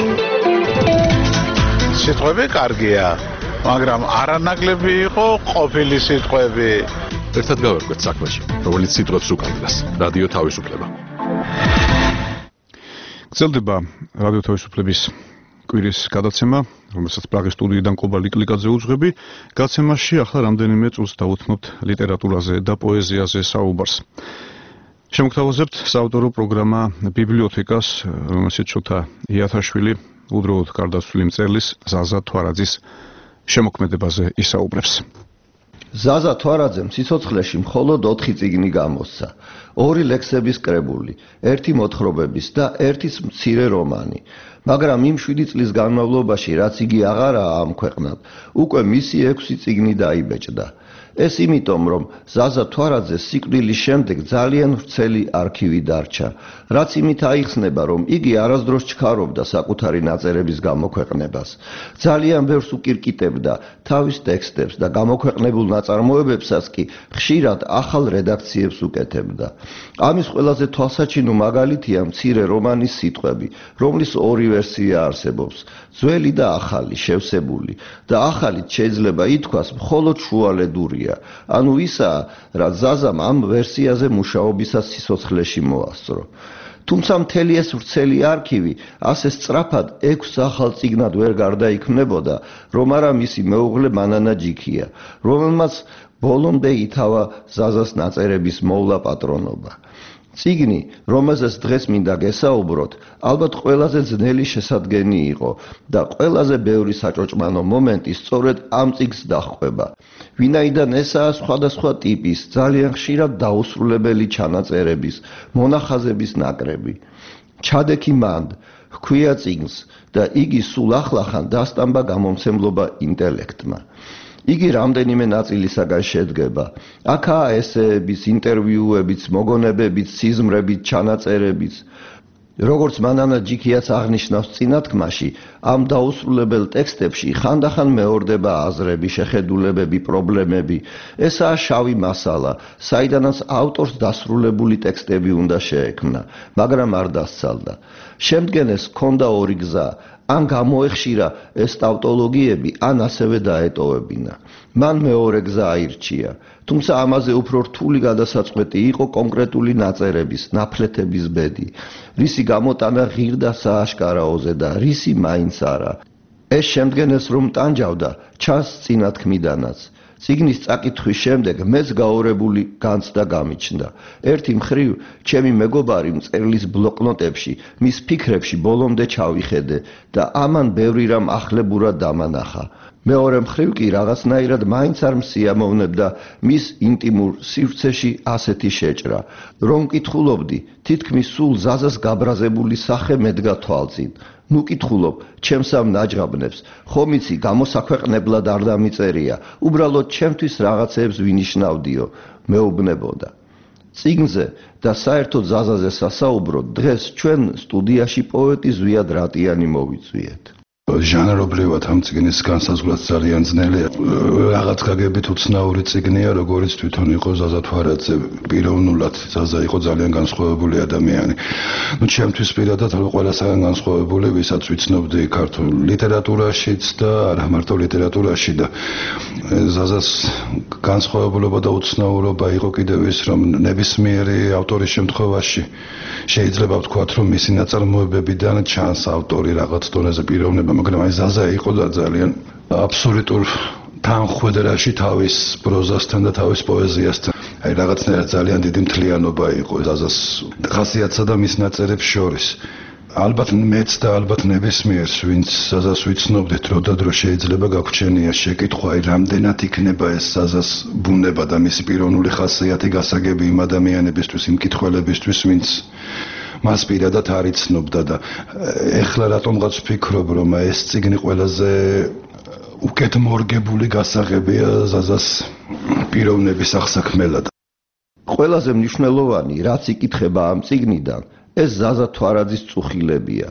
სიტყვები კარგია, მაგრამ არანაკლები იყო ყოფილი სიტყვები. ერთად გავერკვეთ საქმეში, რომელიც სიტყვებს უკანდას. რადიო თავისუფლება. გრძელდება რადიო თავისუფლების კვირის გადაცემა, რომელსაც პრაღის სტუდიიდან კობა ლიკლიკაძე უძღვები. გაცემაში ახლა რამდენიმე წუთს დავუთმობთ ლიტერატურაზე და პოეზიაზე საუბარს. შემოგთავაზებთ საავტორო პროგრამა ბიბლიოთეკას, რომელშიც შოთა იათაშვილი უდროოდ გარდაცვლილი მწერლის ზაზა თვარაძის შემოქმედებაზე ისაუბრებს. ზაზა თვარაძემ სიცოცხლეში მხოლოდ 4 წიგნი გამოსცა. 2 ლექსების კრებული, 1 მოთხრობების და 1 მცირე რომანი. მაგრამ იმ 7 წლის განმავლობაში, რაც იგი აღარაა ამ ქვეყნად, უკვე მისი 6 წიგნი დაიბეჭდა. ეს იმიტომ, რომ ზაზა თვარაძეს სიკვდილის შემდეგ ძალიან ვრცელი არქივი დარჩა, რაც იმით აიხსნება, რომ იგი არასდროს ჩქარობდა საკუთარი ნაწერების გამოქვეყნებას. ძალიან ბევრს უკირკიტებდა თავის ტექსტებს და გამოქვეყნებულ ნაწარმოებებსაც კი ხშირად ახალ რედაქციებს უკეთებდა. ამის ყველაზე თვალსაჩინო მაგალითია მცირე რომანის სიტყვები, რომლის 2 ვერსია არსებობს, ძველი და ახალი, შევსებული და ახალით შეიძლება ითქვას მხოლოდ შუალედურია. ანუ ისაა, რაც ზაზამ ამ ვერსიაზე მუშაობისას სიცოცხლეში მოასწრო. თუმცა მთელი ეს ვრცელი არქივი ასე სწრაფად 6 ახალ წიგნად ვერ გარდაიქმნებოდა, რომ არა მისი მეუღლე მანანა ჯიქია, რომელმაც ბოლომდე ითავა ზაზას ნაწერების მოვლა პატრონობა. წიგნი, რომელზეც დღეს მინდა გესაუბროთ, ალბათ ყველაზე ძნელი შესადგენი იყო და ყველაზე ბევრი საჭოჭმანო მომენტი სწორედ ამ წიგნს დაჰყვება. ვინაიდან ესაა სხვადასხვა ტიპის, ძალიან ხშირად დაუსრულებელი ჩანაწერების, მონახაზების ნაკრები. ჩადექი მანდ, ჰქვია წიგნს და იგი სულ ახლახან დასტამბა გამომცემლობა ინტელექტმა. იგი რამდენიმე ნაწილისაგან შედგება. აქაა ესეების, ინტერვიუებიც, მოგონებებიც, სიზმრებით, ჩანაწერებიც. როგორც მანანა ჯიქიაც აღნიშნავს წინათქმაში, ამ დაუსრულებელ ტექსტებში ხანდახან მეორდება აზრები, შეხედულებები, პრობლემები. ესაა შავი მასალა, საიდანაც ავტორს დასრულებული ტექსტები უნდა შეექმნა, მაგრამ არ დასცალდა. შემდგენეს ჰქონდა 2 გზა. ან გამოეხშირა ეს ტავტოლოგიები, ან ასევე დაეტოვებინა. მან მეორე გზა აირჩია, თუმცა ამაზე უფრო რთული გადასაწყვეტი იყო კონკრეტული ნაწერების, ნაფლეთების ბედი, რისი გამოტანა ღირდა სააშკარაოზე და რისი მაინც არა. ეს შემდგენეს რომ ტანჯავდა, ჩანს წინათქმიდანაც. წიგნის წაკითხვის შემდეგ მეც გაორებული განცდა გამიჩნდა. ერთი მხრივ, ჩემი მეგობარი მწერლის ბლოკნოტებში, მის ფიქრებში ბოლომდე ჩავიხედე და ამან ბევრი რამ ახლებურად დამანახა. მეორე მხრივ კი რაღაცნაირად მაინც არ მსიამოვნებდა მის ინტიმურ სივრცეში ასეთი შეჭრა, რომ კითხულობდი, თითქმის სულ ზაზას გაბრაზებული სახე მედგა თვალწინ. ნუ კითხულობ, ჩემს ამ ნაჯღაბნებს, ხომ იცი, გამოსაქვეყნებლად არ დამიწერია, უბრალოდ ჩემთვის რაღაცეებს ვინიშნავდიო, მეუბნებოდა. წიგნზე და საერთოდ ზაზაზე სასაუბროდ დღეს ჩვენ სტუდიაში პოეტი ზვიად რატიანი მოვიწვიეთ. ჟანრობრივად ამ წიგნის განსაზღვრაც ძალიან ძნელია. რაღაც გაგებით უცნაური წიგნია, როგორც თვითონ იყო ზაზა თვარაძე. პიროვნულად ზაზა იყო ძალიან განსხვავებული ადამიანი. ნუ ჩემთვის პირადად ყველასაგან განსხვავებული, ვისაც ვიცნობდი ქართულ ლიტერატურაშიც და არა მარტო ლიტერატურაში და ზაზას განსხვავებულობა და უცნაურობა იყო კიდევ ის, რომ ნებისმიერი ავტორის შემთხვევაში შეიძლება ვთქვათ, რომ მისი ნაწარმოებებიდან ჩანს ავტორი რაღაც დონეზე პიროვნება, მაგრამ აი ზაზა იყო და ძალიან აბსოლუტურ თანხვედრაში თავის პროზასთან და თავის პოეზიასთან. აი რაღაცნაირად ძალიან დიდი მთლიანობა იყო ზაზას ხასიათსა და მის ნაწერებს შორის. ალბათ მეც და ალბათ ნებისმიერს, ვინც ზაზას ვიცნობდით, დრო და დრო შეიძლება გაგვჩენია შეკითხვა, აი რამდენად იქნება ეს ზაზას ბუნება და მისი პიროვნული ხასიათი გასაგები იმ ადამიანებისთვის, იმ მკითხველებისთვის, ვინც მას პირადად არ იცნობდა და ეხლა რატომღაც ვფიქრობ, რომ ეს წიგნი ყველაზე უკეთ მორგებული გასაღებია ზაზას პიროვნების აღსაქმელად. ყველაზე მნიშვნელოვანი, რაც იკითხება ამ წიგნიდან, ეს ზაზა თვარაძის წუხილებია.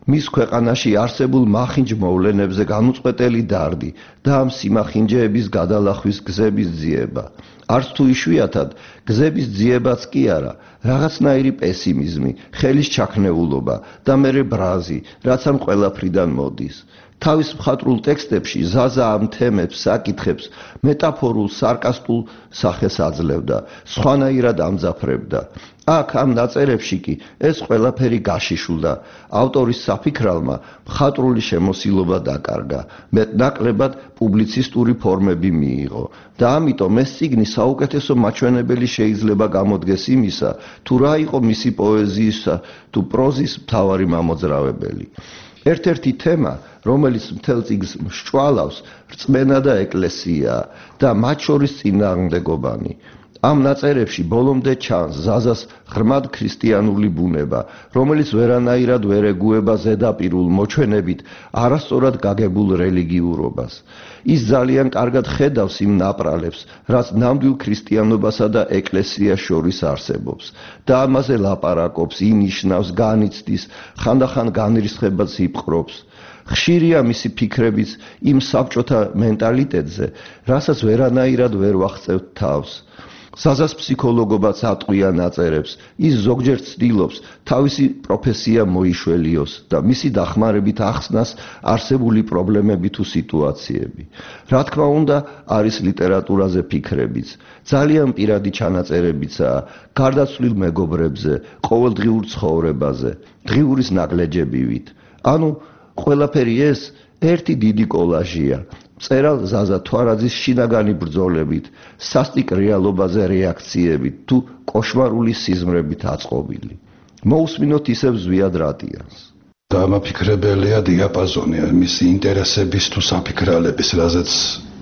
მის ქვეყანაში არსებულ მახინჯ მოვლენებზე განუწყვეტელი დარდი და ამ სიმახინჯეების გადალახვის გზების ძიება. არც თუ იშვიათად გზების ძიებაც კი არა, რაღაცნაირი პესიმიზმი, ხელის ჩაქნეულობა და მერე ბრაზი, რაც ამ ყველაფრიდან მოდის. თავის მხატვრულ ტექსტებში ზაზა ამ თემებს, საკითხებს მეტაფორულ, სარკასტულ სახეს აძლევდა, სხვანაირად ამძაფრებდა. აქ ამ ნაწერებში კი ეს ყველაფერი გაშიშულდა. ავტორის საფიქრალმა მხატვრული შემოსილობა დაკარგა, მეტნაკლებად პუბლიცისტური ფორმები მიიღო და ამიტომ ეს წიგნი საუკეთესო მაჩვენებელი შეიძლება გამოდგეს იმისა, თუ რა იყო მისი პოეზიისა თუ პროზის მთავარი მამოძრავებელი. ერთ-ერთი თემა, რომელიც მთელ წიგნს მსჭვალავს, რწმენა და ეკლესია და მათ შორის წინააღმდეგობანი. ამ ნაწერებში ბოლომდე ჩანს ზაზას ღრმად ქრისტიანული ბუნება, რომელიც ვერანაირად ვერ ეგუება ზედაპირულ მოჩვენებით არასწორად გაგებულ რელიგიურობას. ის ძალიან კარგად ხედავს იმ ნაპრალებს, რაც ნამდვილ ქრისტიანობასა და ეკლესიას შორის არსებობს და ამაზე ლაპარაკობს, ინიშნავს, განიცდის, ხანდახან განრისხებაც იპყრობს. ხშირია მისი ფიქრებიც იმ საბჭოთა მენტალიტეტზე, რასაც ვერანაირად ვერ ვახწევთ თავს. ზაზას ფსიქოლოგობაც ატყვია ნაწერებს, ის ზოგჯერ ცდილობს თავისი პროფესია მოიშველიოს და მისი დახმარებით ახსნას არსებული პრობლემები თუ სიტუაციები. რა თქმა უნდა, არის ლიტერატურაზე ფიქრებიც, ძალიან პირადი ჩანაწერებიცაა, გარდაცვლილ მეგობრებზე, ყოველდღიურ ცხოვრებაზე, დღიურის ნაგლეჯებივით. ანუ ყველაფერი ეს ერთი დიდი კოლაჟია. წერალ ზაზა თვარაძის შინაგანი ბრძოლებით, სასტიკ რეალობაზე რეაქციებით თუ კოშმარული სიზმრებით აწყობილი. მოусმინოთ ისევ ზვიად რატიანს. დამაფიქრებელია დიაპაზონი მისი ინტერესების თუ საფიქრალების, რაზეც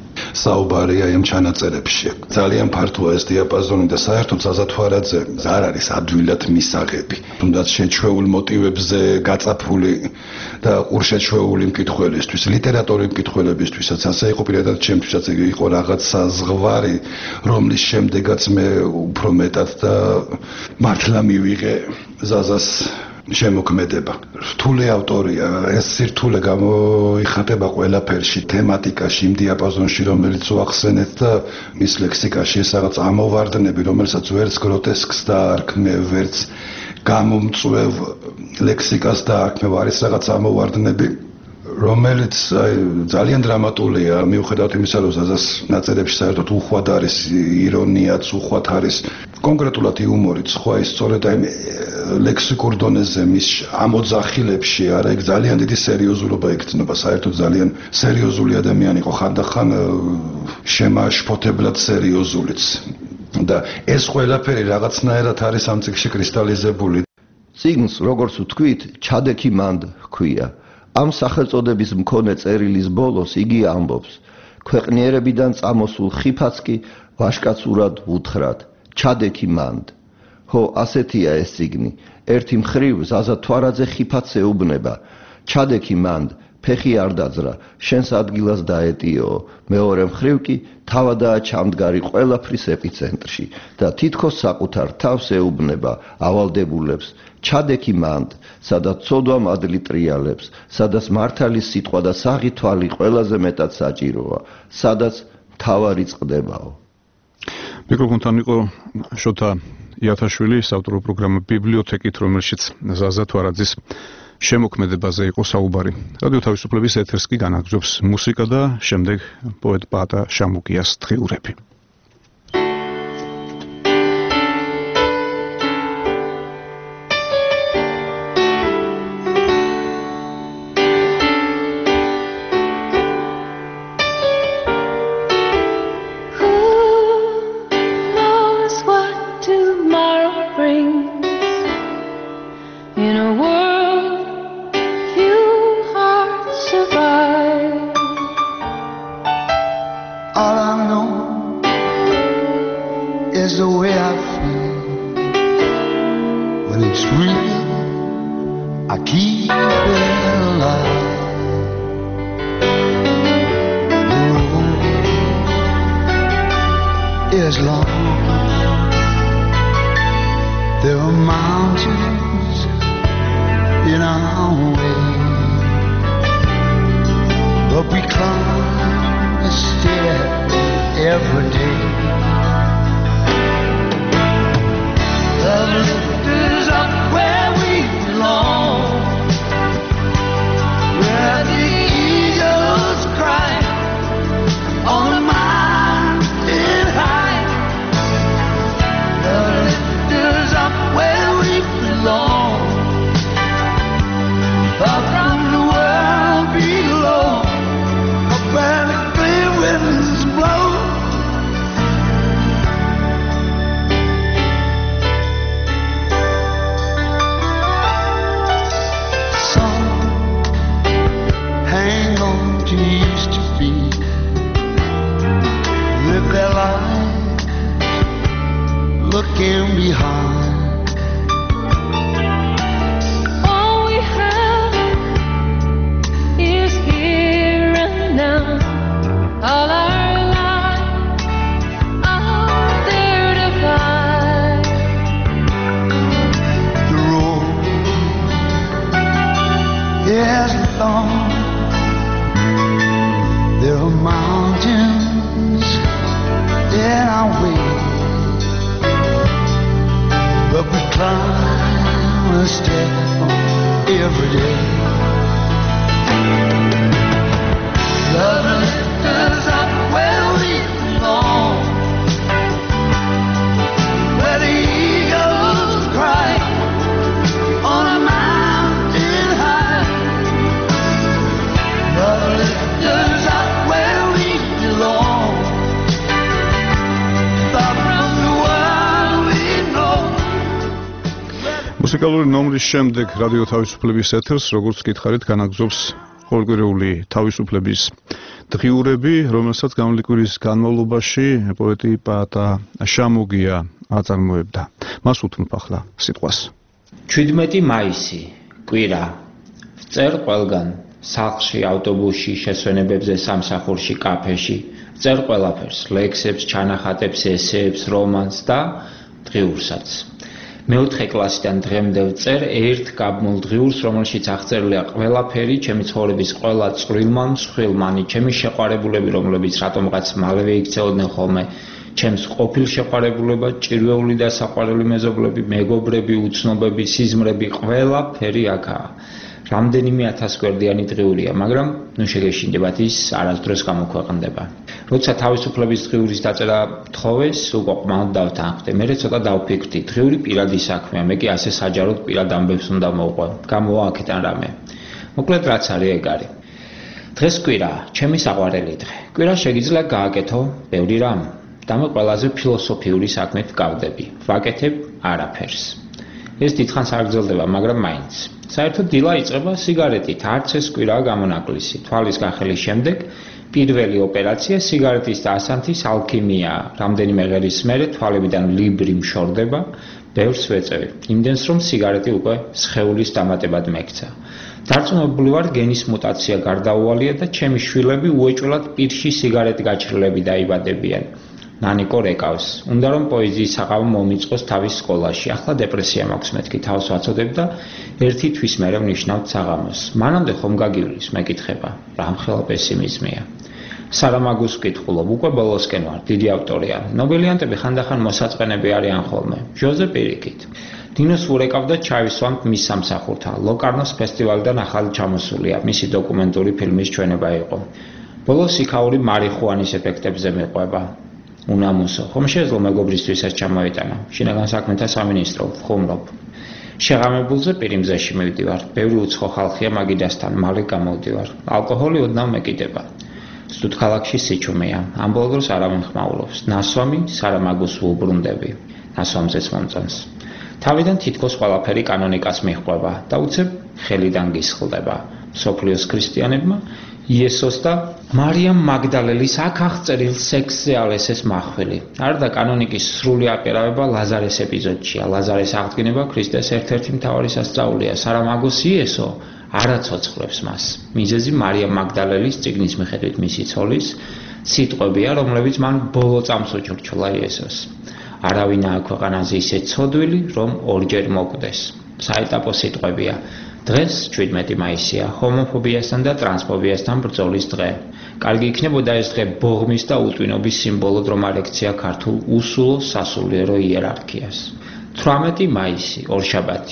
საუბარია იმ ჩანაწერებში. ძალიან ფართოა ეს დიაპაზონი და საერთოდ ზაზა თვარაძე არ არის ადვილად მისაღები. თუნდაც შეჩვეულ მოტივებზე გაწაფული და ყურშეჩვეული მკითხველისთვის, ლიტერატურის მკითხველებისთვისაც, ასე იყო პირადად ჩემთვისაც იყო რაღაცა ზღვარი, რომლის შემდეგაც მე უფრო მეტად და მართლა მივიღე ზაზას შემოქმედება. რთული ავტორია, ეს სირთულე გამოიხატება ყველაფერში, თემატიკაში, იმ დიაპაზონში, რომელიც უახსენეთ და მის ლექსიკაში ეს რაღაც ამოვარდნები, რომელსაც ვერც გროტესკს დაარქმე, ვერც გამომწვევ ლექსიკას დაარქმევ, არის რაღაც ამოვარდნები, რომელიც ძალიან დრამატულია, მიუხედავად იმისა, რომ ზაზას ნაწერებში საერთოდ უხვად არის ირონიაც, უხვად არის კონკრეტულად იუმორიც, ხო ის სწორედ აი ლექსიკურ დონეზე მის ამოძახილებში არა, ეგ ძალიან დიდი სერიოზულობა იგრძნობა, საერთოდ ძალიან სერიოზული ადამიანი იყო, ხანდახან შემაშფოთებლად სერიოზულიც. და ეს ყველაფერი რაღაცნაირად არის ამ წიგნში კრისტალიზებული. წიგნს, როგორც ვთქვით, ჩადექი მანდ ჰქვია. ამ სახელწოდების მქონე წერილის ბოლოს იგი ამბობს: ქვეყნიერებიდან წამოსულ ხიფაც კი ვაშკაცურად უთხრათ, ჩადექი მანდ. ხო, ასეთია ეს წიგნი. ერთი მხრივ ზაზა თვარაძე ხიფათს ეუბნება, ჩადექი მანდ, ფეხი არ დაძრა, შენს ადგილას დაეტიო. მეორე მხრივ კი თავადაა ჩამდგარი ყველაფრის ეპიცენტრში და თითქოს საკუთარ თავს ეუბნება ავალდებულებს, ჩადექი მანდ, სადაც ცოდვა მადლი ტრიალებს, სადაც მართალი სიტყვა და საღი თვალი ყველაზე მეტად საჭიროა, სადაც მთავარი წყდებაო. მიკროფონთან იყო შოთა იათაშვილი, საავტორო პროგრამა ბიბლიოთეკით, რომელშიც ზაზა თვარაძის შემოქმედებაზე იყო საუბარი. რადიო თავისუფლების ეთერს კი განაგრძობს მუსიკა და შემდეგ პოეტ პაატა შამუკიას დღიურები. There are mountains in our way. behind. All we have is here and now. All our lives are there to find. The road is long. There are mountains in our way, but we climb a step every day. Love lifts us up where we belong, where the eagles cry on a mountain high. Love lifts us up where we belong, far from the world we know. მუსიკალური ნომრის შემდეგ რადიო თავისუფლების ეთერს, როგორც გითხარით, განაგზობს ყოველკვირეული თავისუფლების დღიურები, რომელსაც გამლიკურის განმავლობაში პოეტი პაატა შამოგია აწარმოებდა. მას უთმობ ახლა სიტყვას. 17 მაისი, კვირა. წერ ყველგან, სახლში, ავტობუსში, შესვენებებზე, სამსახურში, კაფეში. წერ ყველაფერს, ლექსებს, ჩანახატებს, ესეებს, რომანს და დღიურსაც. მეოთხე კლასიდან დღემდე ვწერ ერთ გაბმულ დღიურს, რომელშიც აღწერილია ყველაფერი, ჩემი ცხოვრების ყველა წვრილმა, მსხვილმანი, ჩემი შეყვარებულები, რომლებიც რატომღაც მალევე იქცეოდნენ ხოლმე, ჩემს ყოფილ შეყვარებულება, ჭირვეული და საყვარელი მეზობლები, მეგობრები, უცნობები, სიზმრები, ყველაფერი აქაა. რამდენიმე 1000 გვერდიანი დღიურია, მაგრამ ნუ შეგეშინდებათ ის არასდროს გამოქვეყნდება. როცა თავისუფლების დღიურის დაწერა თხოვეს, უკვე ყმად დავთანხმდი. მე ცოტა დავფიქრდი, დღიური პირადი საქმეა, მე კი ასე საჯაროდ პირად ამბებს უნდა მოვყვე. გამოვა აქედან რამე. მოკლედ რაც არის ეგ არის. დღეს კვირაა, ჩემი საყვარელი დღე. კვირა შეგიძლია გააკეთო ბევრი რამ და მე ყველაზე ფილოსოფიური საქმით ვკავდები. ვაკეთებ არაფერს. ეს დიდხანს არ გრძელდება, მაგრამ მაინც. საერთოდ დილა იწყება სიგარეტით, არც ეს კვირაა გამონაკლისი. თვალის გახელის შემდეგ პირველი ოპერაცია სიგარეტის და ასანთის ალქიმიაა. რამდენიმე ღერის მერე თვალებიდან ლიბრი მშორდება, ბევრს ვეწევი. იმდენს რომ სიგარეტი უკვე სხეულის დამატებად მეკცა. დარწმუნებული ვარ, გენის მუტაცია გარდაუვალია და ჩემი შვილები უეჭველად პირში სიგარეტ გაჩრილები დაიბადებიან. ნანიკო რეკავს. უნდა რომ პოეზიის საყავი მომიწყოს თავის სკოლაში. ახლა დეპრესია მაქვს, მეთქი თავს ვაცოდებ და ერთი თვის მერე ვნიშნავთ საღამოს. მანამდე ხომ გაგივლის, მეკითხება. რამხელა პესიმიზმია. სარამაგუს ვკითხულობ, უკვე ბოლოსკენ ვარ, დიდი ავტორია. ნობელიანტები ხანდახან მოსაწყენები არიან ხოლმე. ჟოზე პირიქით. დინოს ვურეკავდა ჩავისვამთ მის სამსახურთან. ლოკარნოს ფესტივალიდან ახალი ჩამოსულია, მისი დოკუმენტური ფილმის ჩვენება იყო. ბოლოს იქაური მარიხუანის ეფექტებზე მეყვება. უნამუსო, ხომ შეეძლო მეგობრისთვის ეს ჩამოიტანა. შინაგან საქმეთა სამინისტრო, ვხუმრობ. შეღამებულზე პირიმზეში მივდივარ. ბევრი უცხო ხალხია მაგიდასთან, მალე გამოვდივარ. ალკოჰოლი ოდნავ მეკიდება. სტუდ ქალაქში სიჩუმეა. ამ ბოლო დროს არავინ ხმაურობს. ნასვამი სარამაგუს ვუბრუნდები. ნასვამზეც მომწონს. თავიდან თითქოს ყველაფერი კანონიკას მიჰყვება და უცებ ხელიდან გისხლდება. მსოფლიოს ქრისტიანებმა იესოს და მარიამ მაგდალელის აქ აღწერილ სექსზე ალესეს მახვილი. არდა კანონიკის სრული აკერავება ლაზარეს ეპიზოდშია. ლაზარეს აღდგენება ქრისტეს ერთ-ერთი მთავარი სასწაულია. სარამაგუს იესო არ აცოცხლებს მას. მიზეზი მარიამ მაგდალელის წიგნის მიხედვით მისი ცოლის სიტყვებია, რომლებიც მან ბოლო წამს უჩურჩულა იესოს. არავინაა ქვეყანაზე ისე ცოდვილი, რომ ორჯერ მოკვდეს. საეტაპო სიტყვებია. დღეს 17 მაისია, ჰომოფობიასთან და ტრანსფობიასთან ბრძოლის დღე. კარგი იქნებოდა ეს დღე ბოღმის და უტვინობის სიმბოლოდ რომ არ ექცია ქართულ უსულო სასულიერო იერარქიას. 18 მაისი, ორშაბათი.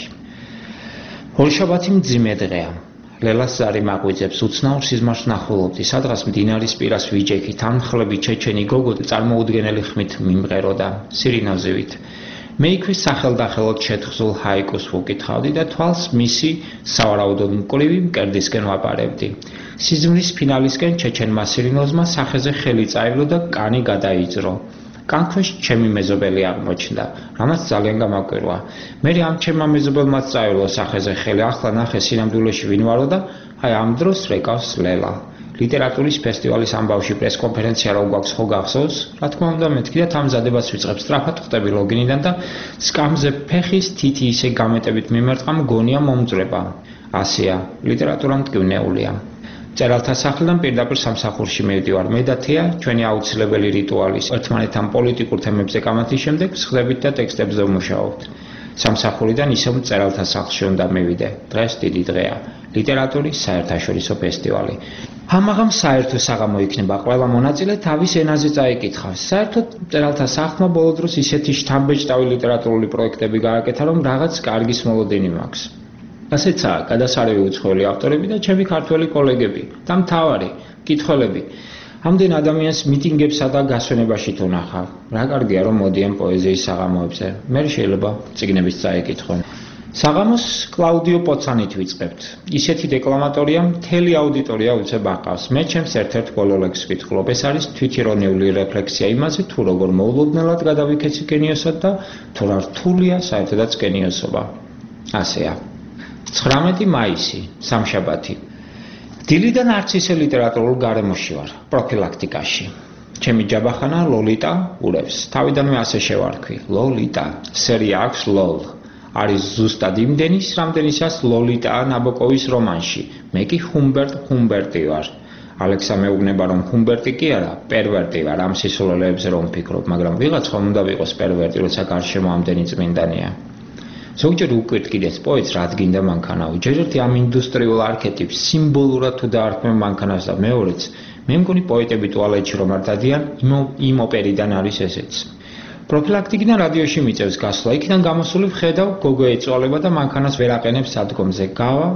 ორშაბათი მძიმე დღეა. ლელას ზარი მაგვიძებს უცნაურ სიზმარს ნახულობდი, სადღაც მდინარის პირას ვიჯექი, თანმხლები ჩეჩენი გოგო წარმოუდგენელი ხმით მიმღეროდა, სირინოზივით. მე იქვე სახელდახელოდ შეთხზულ ჰაიკუს ვუკითხავდი და თვალს მისი სავარაუდოდ მკვრივი მკერდისკენ ვაპარებდი. სიზმრის ფინალისკენ ჩეჩენმა სირინოზმა სახეზე ხელი წაივლო და კანი გადაიძრო. კანქვეშ ჩემი მეზობელი აღმოჩნდა, რამაც ძალიან გამაკვირვა. მე ამ ჩემმა მეზობელმაც წაივლო სახეზე ხელი, ახლა ნახე სინამდვილეში ვინ ვარო და აი ამ დროს რეკავს ლელა. ლიტერატურის ფესტივალის ამბავში პრესკონფერენცია რო გვაქვს ხო გახსოვს? რა თქმა უნდა, მეთქი და თამზადებას ვიწყებ. სწრაფად ხვდები ლოგინიდან და სკამზე ფეხის თითი ისე გამეტებით მიმერტყა მგონია მომწრება. ასეა, ლიტერატურა მტკივნეულია. წერალთა სახლიდან პირდაპირ სამსახურში მივდივარ. მე და თეა ჩვენი აუცილებელი რიტუალის ერთმანეთთან პოლიტიკურ თემებზე კამათის შემდეგ ვსხდებით და ტექსტებზე ვმუშაობთ. სამსახურიდან ისევ წერალთა სახლში უნდა მივიდე. დღეს დიდი დღეა. ლიტერატურის საერთაშორისო ფესტივალი. ამაღამ საერთო საღამო იქნება. ყველა მონაწილე თავის ენაზე წაიკითხავს. საერთოდ წერალთა სახლმა ბოლო დროს ისეთი შთამბეჭდავი ლიტერატურული პროექტები გააკეთა, რომ რაღაც კარგის მოლოდინი მაქვს. ასეცაა გადასარევი უცხოელი ავტორები და ჩემი ქართველი კოლეგები და მთავარი მკითხველები. ამდენ ადამიანს მიტინგებსა და გასვენებაში თუნახავ. რა კარგია რომ მოდიან პოეზიის საღამოებზე. მე შეიძლება წიგნების წაიკითხონ. საღამოს კლაუდიო პოცანით ვიწყებთ. ისეთი დეკლამატორია, მთელი აუდიტორია უცებ აყავს. მე ჩემს ერთ-ერთ ბოლო ლექსს ვკითხულობ. ეს არის თვითირონიული რეფლექსია იმაზე, თუ როგორ მოულოდნელად გადავიქეცი გენიოსად და თუ რა რთულია საერთოდაც გენიოსობა. ასეა. 19 მაისი, სამშაბათი. დილიდან არც ისე ლიტერატურულ გარემოში ვარ, პროფილაქტიკაში. ჩემი ჯაბახანა ლოლიტა ურევს. თავიდანვე ასე შევარქვი. ლოლიტა, სერია აქვს ლოლ. არის ზუსტად იმდენის, რამდენისაც ლოლიტაა ნაბოკოვის რომანში. მე კი ჰუმბერტი ვარ. ალექსა მეუბნება რომ ჰუმბერტი კი არა, პერვერტი ვარ. ამ სისულელეებზე რომ ვფიქრობ, მაგრამ ვიღაც ხომ უნდა ვიყოს პერვერტი, როცა გარშემო ამდენი წმინდანია. ზოგჯერ უკვირტკიდეს პოეტს რაც გინდა მანქანავი. ჯერ ერთი ამ ინდუსტრიულ არქეტიპს სიმბოლურად თუ დაარქმევ მანქანას და მეორეც, მე მგონი პოეტები ტუალეტში რომ არ დადიან, იმ ოპერიდან არის ესეც. პროფილაქტიკიდან რადიოში მიწევს გასვლა, იქიდან გამოსული ვხედავ, გოგო ეწვალება და მანქანას ვერ აყენებს სადგომზე. გავა,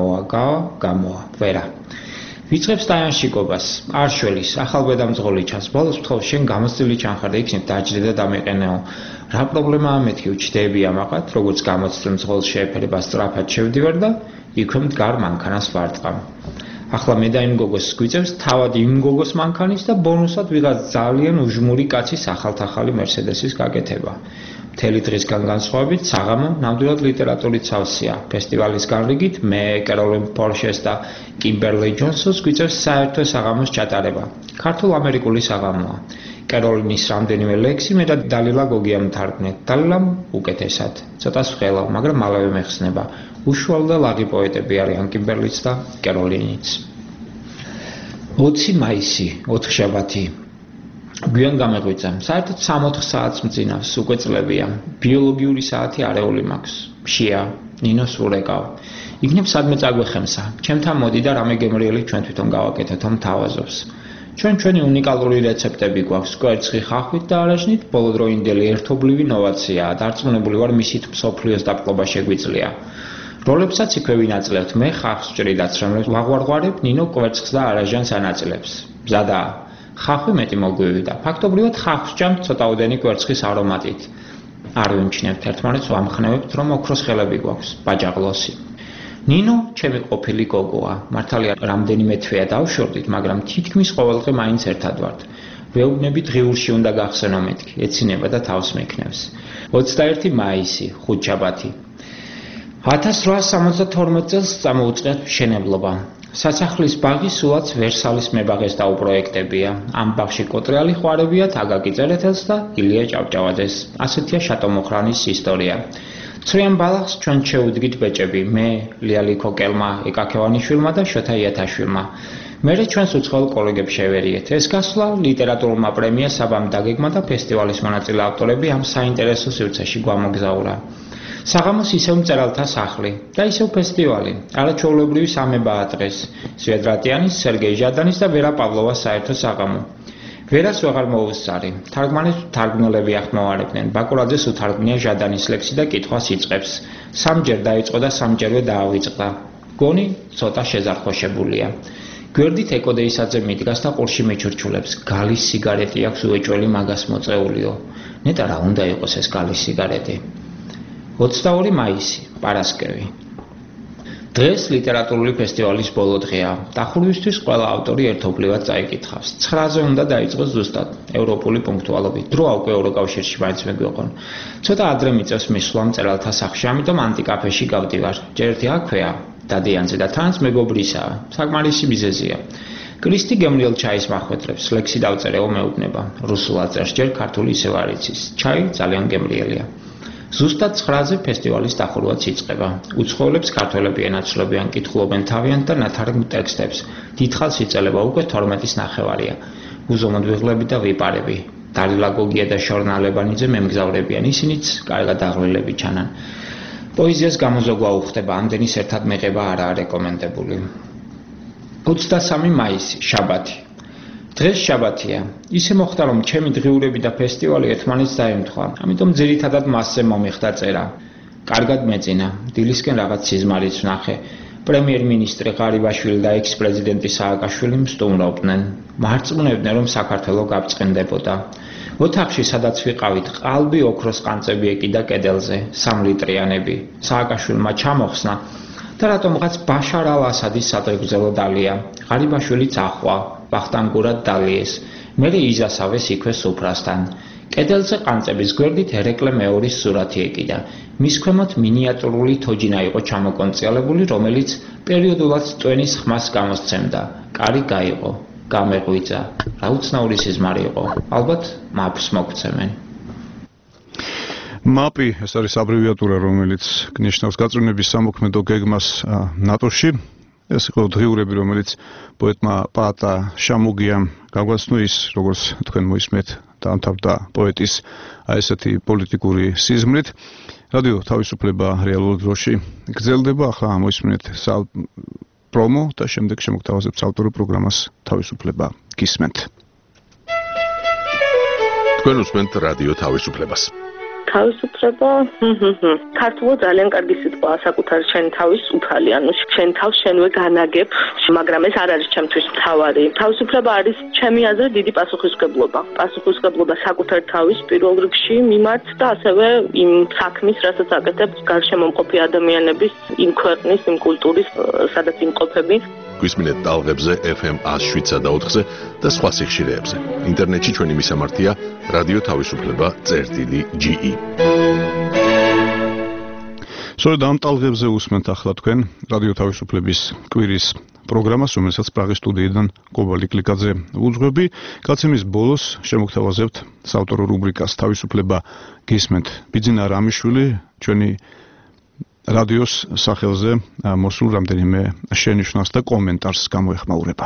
გამოვა, ვერა. ვიწყებს ტაიანშიკობას, არშველის, ახალბედამძღოლი ჩანს. ბოლოს ვთხოვ, შენ გამოცდილი ჩანხარ და იქნებ დაჯდე და დამეყენეო. რა პრობლემაა მეთქი, უჩდები ამაყად, როგორც გამოცდილ მძღოლს შეეფერება სწრაფად შევდივარ და იქვე მდგარ მანქანას ვარტყამ. ახლა მე და იმ გოგოს გვიწევს თავად იმ გოგოს მანქანის და ბონუსად ვიღაც ძალიან უჟმური კაცის ახალ-ახალი მერსედესის გაკეთება. მთელი დღისგან განსხვავებით, საღამო ნამდვილად ლიტერატურის სავსეა. ფესტივალის განრიგით მე, კეროლინ პორშეს და კიმბერლი ჯონსონს გვიწევს საერთო საღამოს ჩატარება. ქართულ-ამერიკული საღამოა. კეროლინის რამდენიმე ლექსი მე და დალილა გოგიამ თარგმნეთ. დალილამ უკეთესად. ცოტას ვხელავ, მაგრამ მალევე მეხსნება. უშუალო და ლაღი პოეტები არიან კიმბერლიც და კეროლინიც. 20 მაისი, 4 შაბათი. გვიან გამეღვიძა. საერთოდ 3-4 საათს მძინავს, უკვე წლებია. ბიოლოგიური საათი არეული მაქვს. მშია, ნინოს ურეკავ. იქნებ სადმე წაგვეხემსა. ჩემთან მოდი და რამე გემრიელი ჩვენ თვითონ გავაკეთოთ, რომ თავაზობს. ჩვენი უნიკალური რეცეპტები გვაქვს, კვერცხი ხახვით და არაჟნით, ბოლოდროინდელი ერთობლივი ნოვაციაა. დარწმუნებული ვარ, მისით მსოფლიოს დაპყრობა შეგვიძლია. როლებსაც იქვე ვინაწილებთ, მე ხახს ვჭრი დაცრემლებს, ვაღვარღვარებ ნინო კვერცხს და არაჟანს ანაწილებს. მზადაა. ხახვი მეტი მოგვივიდა. ფაქტობრივად ხახს ჭამთ ცოტაოდენი კვერცხის არომატით. არ ვიმჩნევთ ერთმანეთს, ვამხნევებთ, რომ ოქროს ხელები გვაქვს, ბაჯაღლოსი. ნინო ჩემი ყოფილი გოგოა. მართალია რამდენიმე თვეა დავშორდით, მაგრამ თითქმის ყოველდღე მაინც ერთად ვართ. ვეუბნები დღიურში უნდა გახსენო მეთქი, ეცინება და თავს მექნევს. 21 მაისი, ხუთშაბათი. 1872 წელს წამოუწყეთ მშენებლობა. სასახლის ბაღი სულაც ვერსალის მებაღეს დაუპროექტებია. ამ ბაღში კოტრიალი ხვარებიათ აგაკი წერეთელს და ილია ჭავჭავაძეს. ასეთია შატომოხრანის ისტორია. ცრიან ბალახს ჩვენ შევუდგით ბეჭები, მე, ლიალი ქოკელმა, ეკაქევანიშვილმა და შოთა იათაშვილმა. მერე ჩვენს უცხოელ კოლეგებს შევერიეთ. ეს გასვლა ლიტერატურულმა პრემია საბამ დაგეგმა და ფესტივალის მონაწილე ავტორები ამ საინტერესო სივრცეში გვამოგზაურა. საღამოს ისევ მწერალთა სახლი და ისევ ფესტივალი. არაჩვეულებრივი სამებაა დღეს. სვიედრატიანის, სერგეი ჟადანის და ვერა პავლოვას საერთო საღამო. ვერას ვეღარ მოუსწარი. თარგმნელები ახმოვანებდნენ. ბაკურაძეს უთარგმნია ჟადანის ლექსი და კითხვას იწყებს. სამჯერ დაიწყო და სამჯერვე დაავიწყდა. გონი ცოტა შეზარხოშებულია. გვერდით ეკოდეისაძე მიდგას და ყურში მიჩურჩულებს. გალის სიგარეტი აქვს უეჭველი მაგას მოწეულიო. ნეტა რა უნდა იყოს ეს გალის სიგარეტი. 22 მაისი, პარასკევი. დღეს ლიტერატურული ფესტივალის ბოლო დღეა. დახურვისთვის ყველა ავტორი ერთობლივად წაიკითხავს. 9-ზე უნდა დაიწყოს ზუსტად ევროპული პუნქტუალობით. დროა უკვე ევროკავშირში მაინც მეგვიყვონ. ცოტა ადრე მიწევს მისვლა მწერალთა სახლში, ამიტომ ანტიკაფეში გავდივარ. ჯერ ერთი აქვეა, დადიანზე და თანაც მეგობრისაა. საკმარისი მიზეზია. კრისტი გემრიელ ჩაის მახვედრებს ლექსი დავწერეო მეუბნება. რუსულად წერს, ჯერ ქართული ისევ არ იცის. ჩაი ძალიან გემრიელია. ზუსტად 9-ზე ფესტივალის დახურვაც იწყება. უცხოელებს ქართველები ენაცვლებიან, კითხულობენ თავიანთ და ნათარგმნ ტექსტებს. დიდხანს იწელება უკვე 12-ის ნახევარია. უზომოდვიღლები და ვიპარები. დალილა გოგია და შორნა ლებანიძე მემგზავრებიან, ისინიც კარგად აღვლილები ჩანან. პოეზიას გამოზოგვა უხდება, ამდენის ერთად მეღება არაა რეკომენდებული. 23 მაისი, შაბათი. დღეს შაბათია. ისე მოხდა, რომ ჩემი დღიურები და ფესტივალი ერთმანეთს დაემთხვა, ამიტომ ძირითადად მასზე მომიხდა წერა. კარგად მეწინა, დილისკენ რაღაც სიზმარიც ვნახე. პრემიერ-მინისტრი ღარიბაშვილი და ექს-პრეზიდენტი სააკაშვილი მსტუმრობდნენ. მარწმუნებდნენ, რომ საქართველო გაბწყინდებოდა. ოთახში, სადაც ვიყავით, ყალბი ოქროს ყანწები ეკიდა კედელზე, 3 ლიტრიანები. სააკაშვილმა ჩამოხსნა და რატომღაც ბაშარ ალ-ასადის სატრიგზელო დალია. ღარიბაშვილიც ახვა, ვახტანგურად დალიეს. მერე იზასავეს იქვე სუფრასთან. კედელზე ყანწების გვერდით ერეკლე მეორის სურათი ეკიდა. მის ქვემოთ მინიატურული თოჯინა იყო ჩამოკონწიალებული, რომელიც პერიოდულად ტვენის ხმას გამოსცემდა. კარი გაიყო, გამეღვიძა. რა უცნაური სიზმარი იყო. ალბათ მაპს მოგცემენ. მაპი ეს არის აბრევიატურა, რომელიც ნიშნავს გაწვრთნების სამოქმედო გეგმას ნატოში. ეს იყო დღიურები, რომელიც პოეტმა პაატა შამუგიამ გაგვაცნო. ის, როგორც თქვენ მოისმენთ, დაამთავრდა პოეტის ესეთი პოლიტიკური სიზმრით. რადიო თავისუფლება რეალურ დროში გრძელდება. ახლა მოისმენთ პრომო და შემდეგ შემოგთავაზებთ ავტორი პროგრამას თავისუფლება გისმენთ. თქვენ უსმენთ რადიო თავისუფლებას. თავისუფლება ქართულად ძალიან კარგი სიტყვაა, საკუთარი შენი თავის უფალი, ანუ შენ თავს შენვე განაგებ, მაგრამ ეს არ არის ჩემთვის მთავარი. თავისუფლება არის ჩემი აზრით დიდი პასუხისმგებლობა. პასუხისმგებლობა საკუთარი თავის პირველ რიგში მიმართ და ასევე იმ საქმის, რასაც აკეთებს გარშემომყოფი ადამიანების, იმ ქვეყნის, იმ კულტურის, სადაც იმყოფები. გვისმინეთ ტალღებზე FM 107.4-ზე და სხვა სიხშირეებზე. ინტერნეტში ჩვენი მისამართია რადიო თავისუფლება.ge. სწორედ ამ ტალღებზე უსმენთ ახლა თქვენ რადიო თავისუფლების კვირის პროგრამას, რომელსაც პრაღის სტუდიიდან კობალი კლიკაძე უძღვები. გაცემის ბოლოს შემოგთავაზებთ საავტორო რუბრიკას თავისუფლება გისმენთ. ბიძინა რამიშვილი ჩვენი რადიოს სახელზე მოსულ რამდენიმე შენიშვნას და კომენტარს გამოეხმაურება.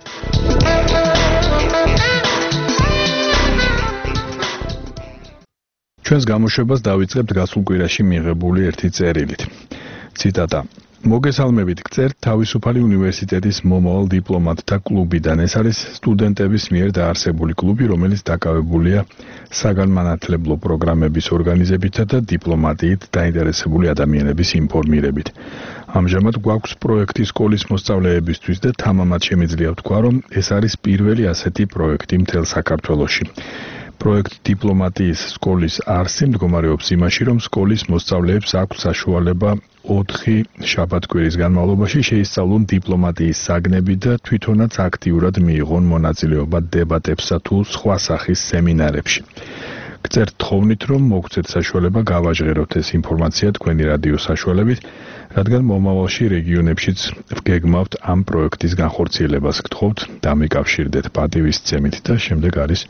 ჩვენს გამოშვებას დავიწყებთ გასულ კვირაში მიღებული ერთი წერილით. ციტატა: მოგესალმებით, გწერთ თავისუფალი უნივერსიტეტის მომავალ დიპლომატთა კლუბიდან. ეს არის სტუდენტების მიერ დაარსებული კლუბი, რომელიც დაკავებულია საგანმანათლებლო პროგრამების ორგანიზებითა და დიპლომატიით დაინტერესებული ადამიანების ინფორმირებით. ამჟამად გვაქვს პროექტი სკოლის მოსწავლეებისთვის და თამამად შემიძლია ვთქვა, რომ ეს არის პირველი ასეთი პროექტი მთელ საქართველოში. პროექტ დიპლომატიის სკოლის არსი მდგომარეობს იმაში, რომ სკოლის მოსწავლეებს აქვს საშუალება 4 შაბათ-კვირის განმავლობაში შეისწავლონ დიპლომატიის საგნები და თვითონაც აქტიურად მიიღონ მონაწილეობა დებატებსა თუ სხვა სახის სემინარებში. გწერთ თხოვნით, რომ მოგცეთ საშუალება გავაჟღეროთ ეს ინფორმაცია თქვენი რადიოს საშუალებით, რადგან მომავალში რეგიონებშიც ვგეგმავთ ამ პროექტის განხორციელებას. გთხოვთ, დამიკავშირდეთ პატივისცემით და შემდეგ არის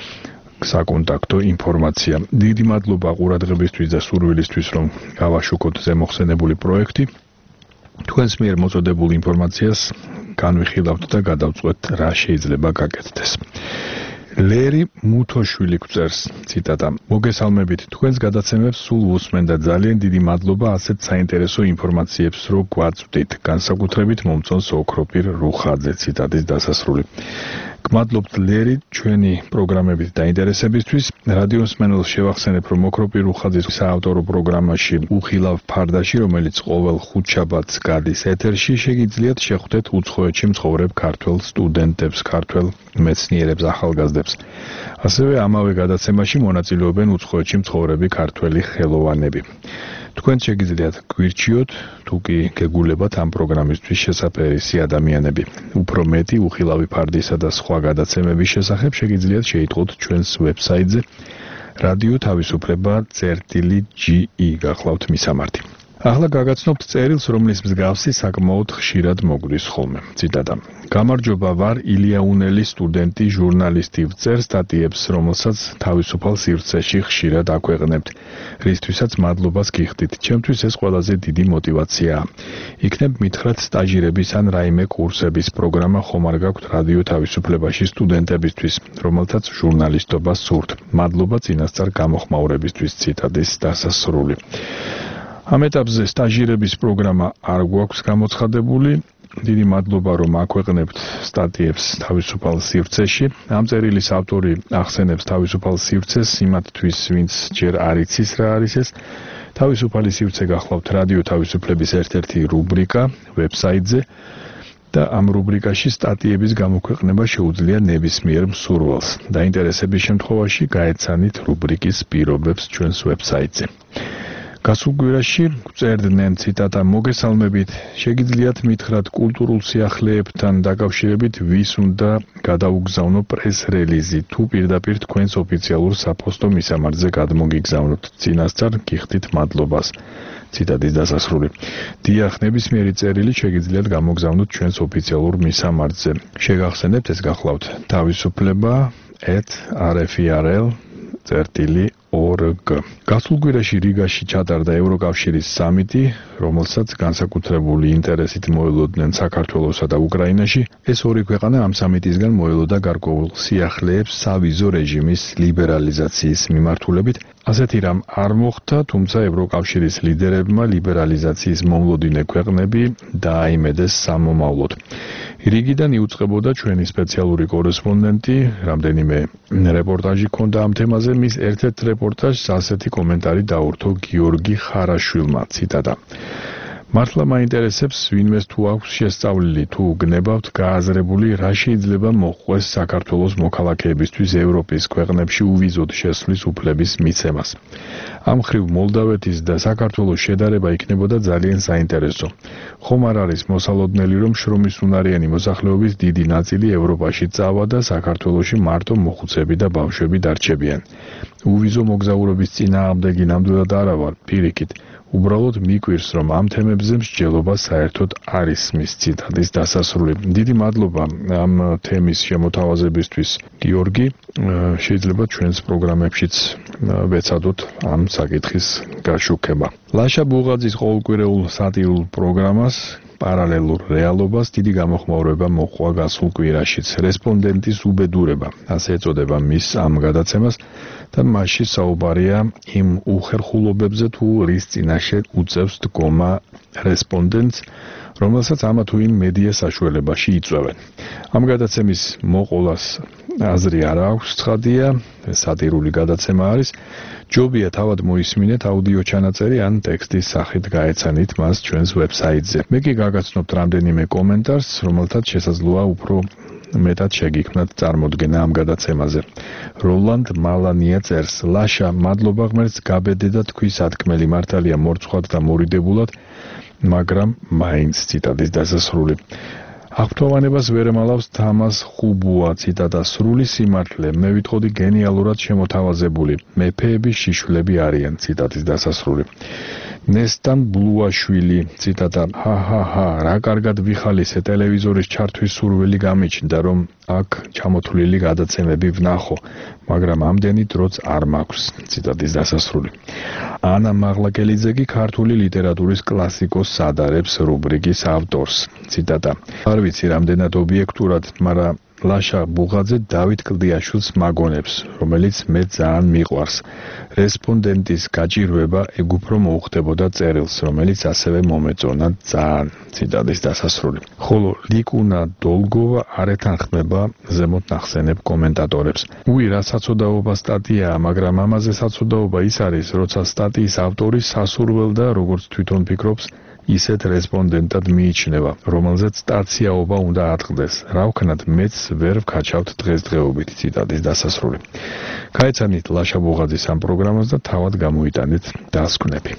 საკონტაქტო ინფორმაცია. დიდი მადლობა ყურადღებისთვის და სურვილისთვის, რომ გავაშუქოთ ზემოხსენებული პროექტი. თქვენს მიერ მოწოდებულ ინფორმაციას განვიხილავთ და გადავწყვეტ, რა შეიძლება გაკეთდეს. ლერი მუთოშვილი გვწერს, ციტატა: მოგესალმებით, თქვენს გადაცემებს სულ უსმენ და ძალიან დიდი მადლობა ასეთ საინტერესო ინფორმაციებს, რო გვაწვდით. განსაკუთრებით მომწონს ოქროპირ რუხაძე, ციტატის დასასრული. გმადლობთ ლერი ჩვენი პროგრამებით დაინტერესებისთვის. რადიოს მსმენელს შევახსენებ, რომ ოქროპირ რუხაძის საავტორო პროგრამაში უხილავ ფარდაში, რომელიც ყოველ ხუთშაბათს გადის ეთერში, შეგიძლიათ შეხვდეთ უცხოეთში მცხოვრებ ქართველ სტუდენტებს, ქართველ მეცნიერებს, ახალგაზრდებს. ასევე ამავე გადაცემაში მონაწილეობენ უცხოეთში მცხოვრები ქართველი ხელოვანები. თქვენ შეგიძლიათ გვირჩიოთ, თუ კი გეგულებათ ამ პროგრამისთვის შესაძლებელი ადამიანები. უფრო მეტი უხილავი ფარდისა და სხვა გადაცემების შესახებ შეგიძლიათ შეიტყოთ ჩვენს ვებსაიტზე radio-tavisupleba.ge. გახლავთ მისამართი. ახლა გაგაცნობთ წერილს, რომლის მსგავსი საკმაოდ ხშირად მოგვრის ხოლმე. ციტატა. გამარჯობა, ვარ ილიაუნელი სტუდენტი, ჟურნალისტი, ვწერ სტატიებს, რომელსაც თავისუფალ სივრცეში ხშირად აქვეყნებთ. რისთვისაც მადლობას გიხდით. ჩემთვის ეს ყველაზე დიდი мотиваციაა. იქნებ მითხრათ სტაჟირების ან რაიმე კურსების პროგრამა ხომ არ გაქვთ რადიო თავისუფლებაში სტუდენტებისთვის, რომელთაც ჟურნალისტობა სურთ. მადლობა წინასწარ გამოხმაურებისთვის. ციტატის დასასრული. ამ ეტაპზე სტაჟირების პროგრამა არ გვაქვს გამოცხადებული. დიდი მადლობა, რომ აქვეყნებთ სტატიებს თავისუფალ სივრცეში. ამ წერილის ავტორი ახსენებს თავისუფალ სივრცეს იმათთვის, ვინც ჯერ არ იცის რა არის ეს. თავისუფალი სივრცე გახლავთ რადიო თავისუფლების ერთ-ერთი რუბრიკა ვებსაიტზე და ამ რუბრიკაში სტატიების გამოქვეყნება შეუძლია ნებისმიერ მსურველს. დაინტერესების შემთხვევაში გაეცანით რუბრიკის პირობებს ჩვენს ვებსაიტზე. გასულ კვირაში გვწერდნენ ციტატა მოგესალმებით, შეგიძლიათ მითხრათ კულტურულ სიახლეებთან დაკავშირებით ვის უნდა გადაუგზავნო პრეს-რელიზი თუ პირდაპირ თქვენს ოფიციალურ საფოსტო მისამართზე გადმოგიგზავნოთ. წინასწარ გიხდით მადლობას. ციტატის დასასრული. დიახ, ნებისმიერი წერილი შეგიძლიათ გამოგზავნოთ ჩვენს ოფიციალურ მისამართზე. შეგახსენებთ, ეს გახლავთ თავისუფლება@rferl.org. გასულ კვირაში რიგაში ჩატარდა ევროკავშირის სამიტი, რომელსაც განსაკუთრებული ინტერესით მოელოდნენ საქართველოსა და უკრაინაში. ეს ორი ქვეყანა ამ სამიტისგან მოელოდა გარკვეულ სიახლეებს სავიზო რეჟიმის ლიბერალიზაციის მიმართულებით. ასეთი რამ არ მოხდა, თუმცა ევროკავშირის ლიდერებმა ლიბერალიზაციის მომლოდინე ქვეყნები დააიმედეს სამომავლოდ. რიგიდან იუწყებოდა ჩვენი სპეციალური კორესპონდენტი, რამდენიმე რეპორტაჟი ჰქონდა ამ თემაზე, მის ერთ-ერთ რეპორტაჟს ასეთი კომენტარი დაურთო გიორგი ხარაშვილმა, ციტატა. მართლა მაინტერესებს, ვინმეს თუ აქვს შესწავლილი, თუ გნებავთ გააზრებული, რა შეიძლება მოჰყვეს საქართველოს მოქალაქეებისთვის ევროპის ქვეყნებში უვიზოდ შესვლის უფლების მიცემას. ამ ხრივ მოლდავეთის და საქართველოს შედარება იქნებოდა ძალიან საინტერესო. ხომ არ არის მოსალოდნელი, რომ შრომის უნარიანი მოსახლეობის დიდი ნაწილი ევროპაში წავა და საქართველოში მარტო მოხუცები და ბავშვები დარჩებიან. უვიზო მოგზაურობის წინააღმდეგი ნამდვილად არა ვარ, პირიქით. უბრალოდ მიკვირს, რომ ამ თემებზე მსჯელობა საერთოდ არის მის ციტატის დასასრული. დიდი მადლობა ამ თემის შემოთავაზებისთვის, გიორგი. შეიძლება ჩვენს პროგრამებშიც ვეცადოთ ამ საკითხის გაშუქება. ლაშა ბუღაძის ყოველკვირეულ სატირულ პროგრამას პარალელურ რეალობას დიდი გამოხმაურება მოჰყვა გასულ კვირაშიც. რესპონდენტის უბედურება, ასე ეწოდება მის ამ გადაცემას და მასში საუბარია იმ უხერხულობებზე თუ რის წინაშე უწევს დგომა რესპონდენტს, რომელსაც ამა თუ იმ მედია საშუალებაში იწვევენ. ამ გადაცემის მოყოლას აზრი არ აქვს ცხადია, სატირული გადაცემა არის. ჯობია თავად მოისმინეთ აუდიო ჩანაწერი ან ტექსტის სახით გაეცანით მას ჩვენს ვებსაიტზე. მე კი გაგაცნობთ რამდენიმე კომენტარს, რომელთაც შესაძლოა უფრო მეტად შეგიქმნათ წარმოდგენა ამ გადაცემაზე. როლანდ მალანია წერს: ლაშა, მადლობა ღმერთს გაბედე და თქვი სათქმელი, მართალია მორცხვად და მორიდებულად, მაგრამ მაინც. ციტატის დასასრული. აღფრთოვანებას ვერ ემალავს თამას ხუბუა, ციტატა. სრული სიმართლე, მე ვიტყოდი გენიალურად შემოთავაზებული, მეფეების შიშვლები არიან. ციტატის დასასრული. ნესტან ბლუაშვილი, ციტატა. ჰა, რა კარგად ვიხალისე, ტელევიზორის ჩართვის სურვილი გამიჩნდა, რომ აქ ჩამოთვლილი გადაცემები ვნახო, მაგრამ ამდენი დროც არ მაქვს. ციტატის დასასრული. ანა მაღლაკელიძე კი ქართული ლიტერატურის კლასიკოს ადარებს რუბრიკის ავტორს. ციტატა. არ ვიცი რამდენად ობიექტურად, მაგრამ ლაშა ბუღაძე დავით კლდიაშვილს მაგონებს, რომელიც მე ძალიან მიყვარს. რესპონდენტის გაჭირვება ეგ უფრო მოუხდებოდა წერილს, რომელიც ასევე მომეწონა ძალიან. ციტატის დასასრული. ხოლო ლიკუნა დოლგოვა არ ეთანხმება ზემოთ ნახსენებ კომენტატორებს. უი, რა საცოდაობა სტატიაა, მაგრამ ამაზე საცოდაობა ის არის, როცა სტატიის ავტორი სასურველ და როგორც თვითონ ფიქრობს, ისეთ რესპონდენტად მიიჩნევა, რომელზეც სტაციაობა უნდა ატყდეს. რა ვქნათ, მეც ვერ ვქაჩავთ დღესდღეობით. ციტატის დასასრული. გაეცანით ლაშა ბუღაძის ამ პროგრამას და თავად გამოიტანეთ დასკვნები.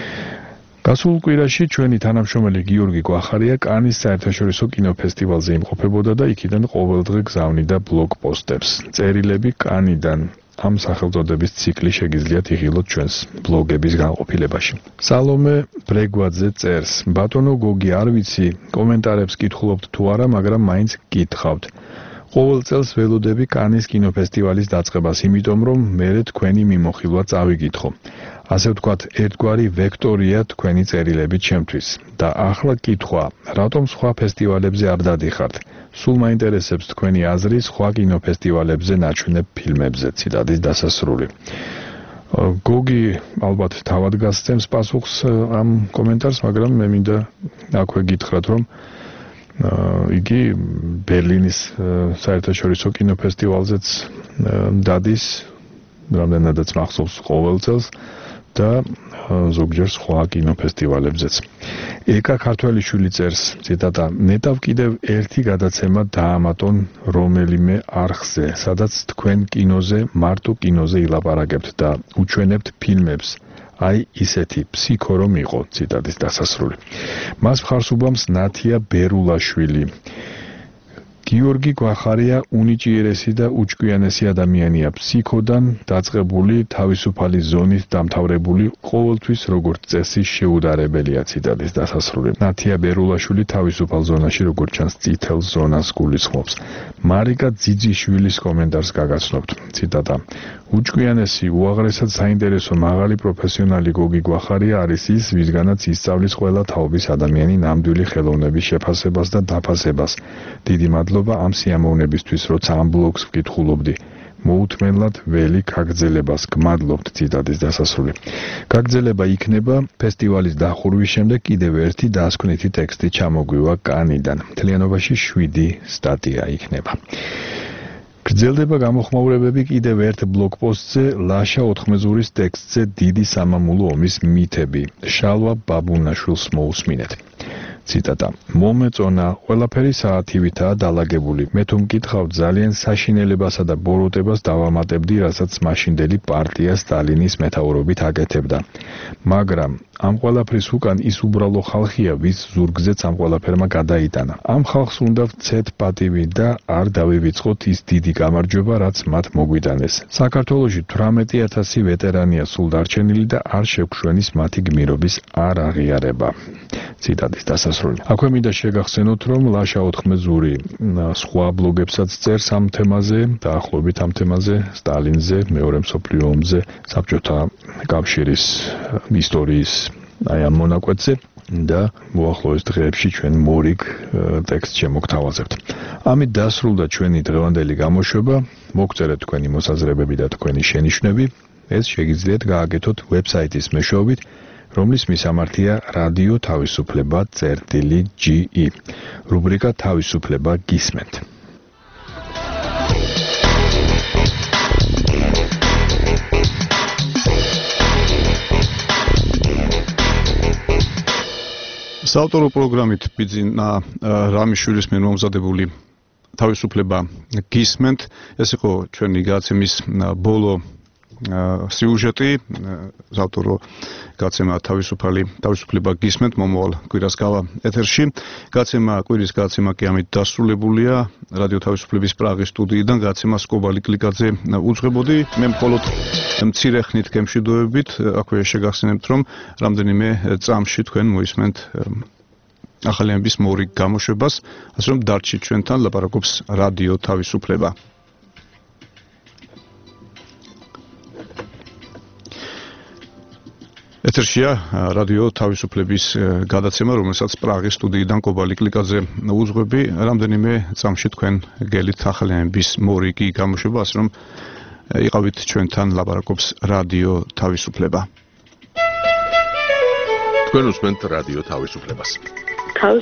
გასულ კვირაში ჩვენი თანამშრომელი გიორგი კვახარია კანის საერთაშორისო კინოფესტივალზე იმყოფებოდა და იქიდან ყოველდღე გზავნიდა ბლოგ პოსტებს. წერილები კანიდან ამ სახელწოდების ციკლი შეგიძლიათ იღილოთ ჩვენს ბლოგების განყოფილებაში. სალომე ბრეგვაძე წერს: ბატონო გოგი, არ ვიცი, კომენტარებს კითხულობთ თუ არა, მაგრამ მაინც გითხავთ. ყოველ წელს ველოდები კანის კინოფესტივალის დაწყებას, იმიტომ რომ მერე თქვენი მიმოხილვა წავიკითხო. ასე ვთქვათ, ერთგვარი ვექტორია თქვენი წერილები ჩემთვის. და ახლა კითხვა, რატომ სხვა ფესტივალებზე არ დადიხართ? სულ მაინტერესებს თქვენი აზრი სხვა კინოფესტივალებზე ნაჩვენებ ფილმებზე. ციტატის დასასრული. გოგი ალბათ თავად გასცემს პასუხს ამ კომენტარს, მაგრამ მე მინდა აქვე გითხრათ, რომ იგი ბერლინის საერთაშორისო კინოფესტივალზეც დადის, რამდენადაც მახსოვს ყოველ წელს და ზოგჯერ სხვა კინოფესტივალებზეც. ეკა ქართველიშვილი წერს, ციტატა: ნეტავ კიდევ ერთი გადაცემა დაამატონ რომელიმე არხზე, სადაც თქვენ კინოზე, მარტო კინოზე ილაპარაკებთ და უჩვენებთ ფილმებს. აი ისეთი ფსიქო რომ იყო, ციტატის დასასრული. მას მხარს უბამს ნათია ბერულაშვილი. გიორგი გვახარია უნიჭიერესი და უჭკვიანესი ადამიანია, ფსიქოდან დაწყებული, თავისუფალი ზონით დამთავრებული, ყოველთვის როგორც წესი შეუდარებელია, ციტატის დასასრული. ნათია ბერულაშვილი თავისუფალ ზონაში როგორც ჩანს წითელ ზონას გულისხმობს. მარიკა ძიძიშვილის კომენტარს გაგაცნობთ, ციტატა: უჭკვიანესი, უაღრესად საინტერესო, მაღალი პროფესიონალი გოგი გვახარია არის ის, ვისგანაც ისწავლის ყველა თაობის ადამიანი ნამდვილი ხელოვნების შეფასებას და დაფასებას. დიდი მადლობა ამ სიამოვნებისთვის, როცა ამ ბლოგს ვკითხულობდი. მოუთმენლად ველი გაგრძელებას, გმადლობთ, ციტატის დასასრული. გაგრძელება იქნება ფესტივალის დახურვის შემდეგ კიდევ ერთი დასკვნითი ტექსტი ჩამოგვივა კანიდან. მთლიანობაში 7 სტატია იქნება. გრძელდება გამოხმაურებები კიდევ ერთ ბლოგპოსტზე ლაშა ოთხმეზურის ტექსტზე დიდი სამამულო ომის მითები. შალვა ბაბუნაშვილს მოусმინეთ. ციტატა: მომეწონა, ყველაფერი საათივითაა დალაგებული. მე თუ მკითხავთ, ძალიან საშინელებასა და ბოროტებას დავამატებდი, რასაც მაშინდელი პარტია სტალინის მეთაურობით აკეთებდა. მაგრამ ამ ყველაფრის უკან ის უბრალო ხალხია, ვის ზურგზეც ამ ყველაფერმა გადაიტანა. ამ ხალხს უნდა ვცეთ პატივი და არ დავივიწყოთ ის დიდი გამარჯვება, რაც მათ მოგვიტანეს. საქართველოში 18,000 ვეტერანია სულ დარჩენილი და არ შეგშვენის მათი გმირობის არ აღიარება. ციტატის დასასრული. აქვე მინდა შეგახსენოთ, რომ ლაშა ოთხმეზური სხვა ბლოგებსაც წერს ამ თემაზე, დაახლოებით ამ თემაზე, სტალინზე, მეორე მსოფლიო ომზე, საბჭოთა კავშირის ისტორიის აი ამ მონაკვეთზე და მოახლოეს დღეებში ჩვენ მორიგ ტექსტს შემოგთავაზებთ. ამით დასრულდა ჩვენი დღევანდელი გამოშვება. მოგწერეთ თქვენი მოსაზრებები და თქვენი შენიშვნები. ეს შეგიძლიათ გააკეთოთ ვებსაიტის მეშვეობით, რომლის მისამართია რადიო თავისუფლება.ge. რუბრიკა თავისუფლება გისმენთ. საავტორო პროგრამით ბიძინა რამიშვილის მიერ მომზადებული თავისუფლება გისმენთ. ეს იყო ჩვენი გადაცემის ბოლო სიუჟეტი. საავტორო გადაცემა თავისუფლება გისმენთ მომავალ კვირას გავა ეთერში. კვირის გადაცემა კი ამით დასრულებულია. რადიო თავისუფლების პრაღის სტუდიიდან გადაცემა სკობალი კლიკაძე უძღვებოდი. მე მხოლოდ მცირე ხნით გემშვიდობებით აქვე შეგახსენებთ, რომ რამდენიმე წამში თქვენ მოისმენთ ახალიანების მორიგ გამოშვებას, ასე რომ დარჩით ჩვენთან, ლაპარაკობს რადიო თავისუფლება. ეთერშია რადიო თავისუფლების გადაცემა, რომელსაც პრაღის სტუდიიდან კობალი კლიკაძე უძღვები. რამდენიმე წამში თქვენ გელით ახალიანების მორიგი გამოშვება, ასე რომ იყავით ჩვენთან, ლაპარაკობს რადიო თავისუფლება. თქვენ უსმენთ რადიო თავისუფლებას.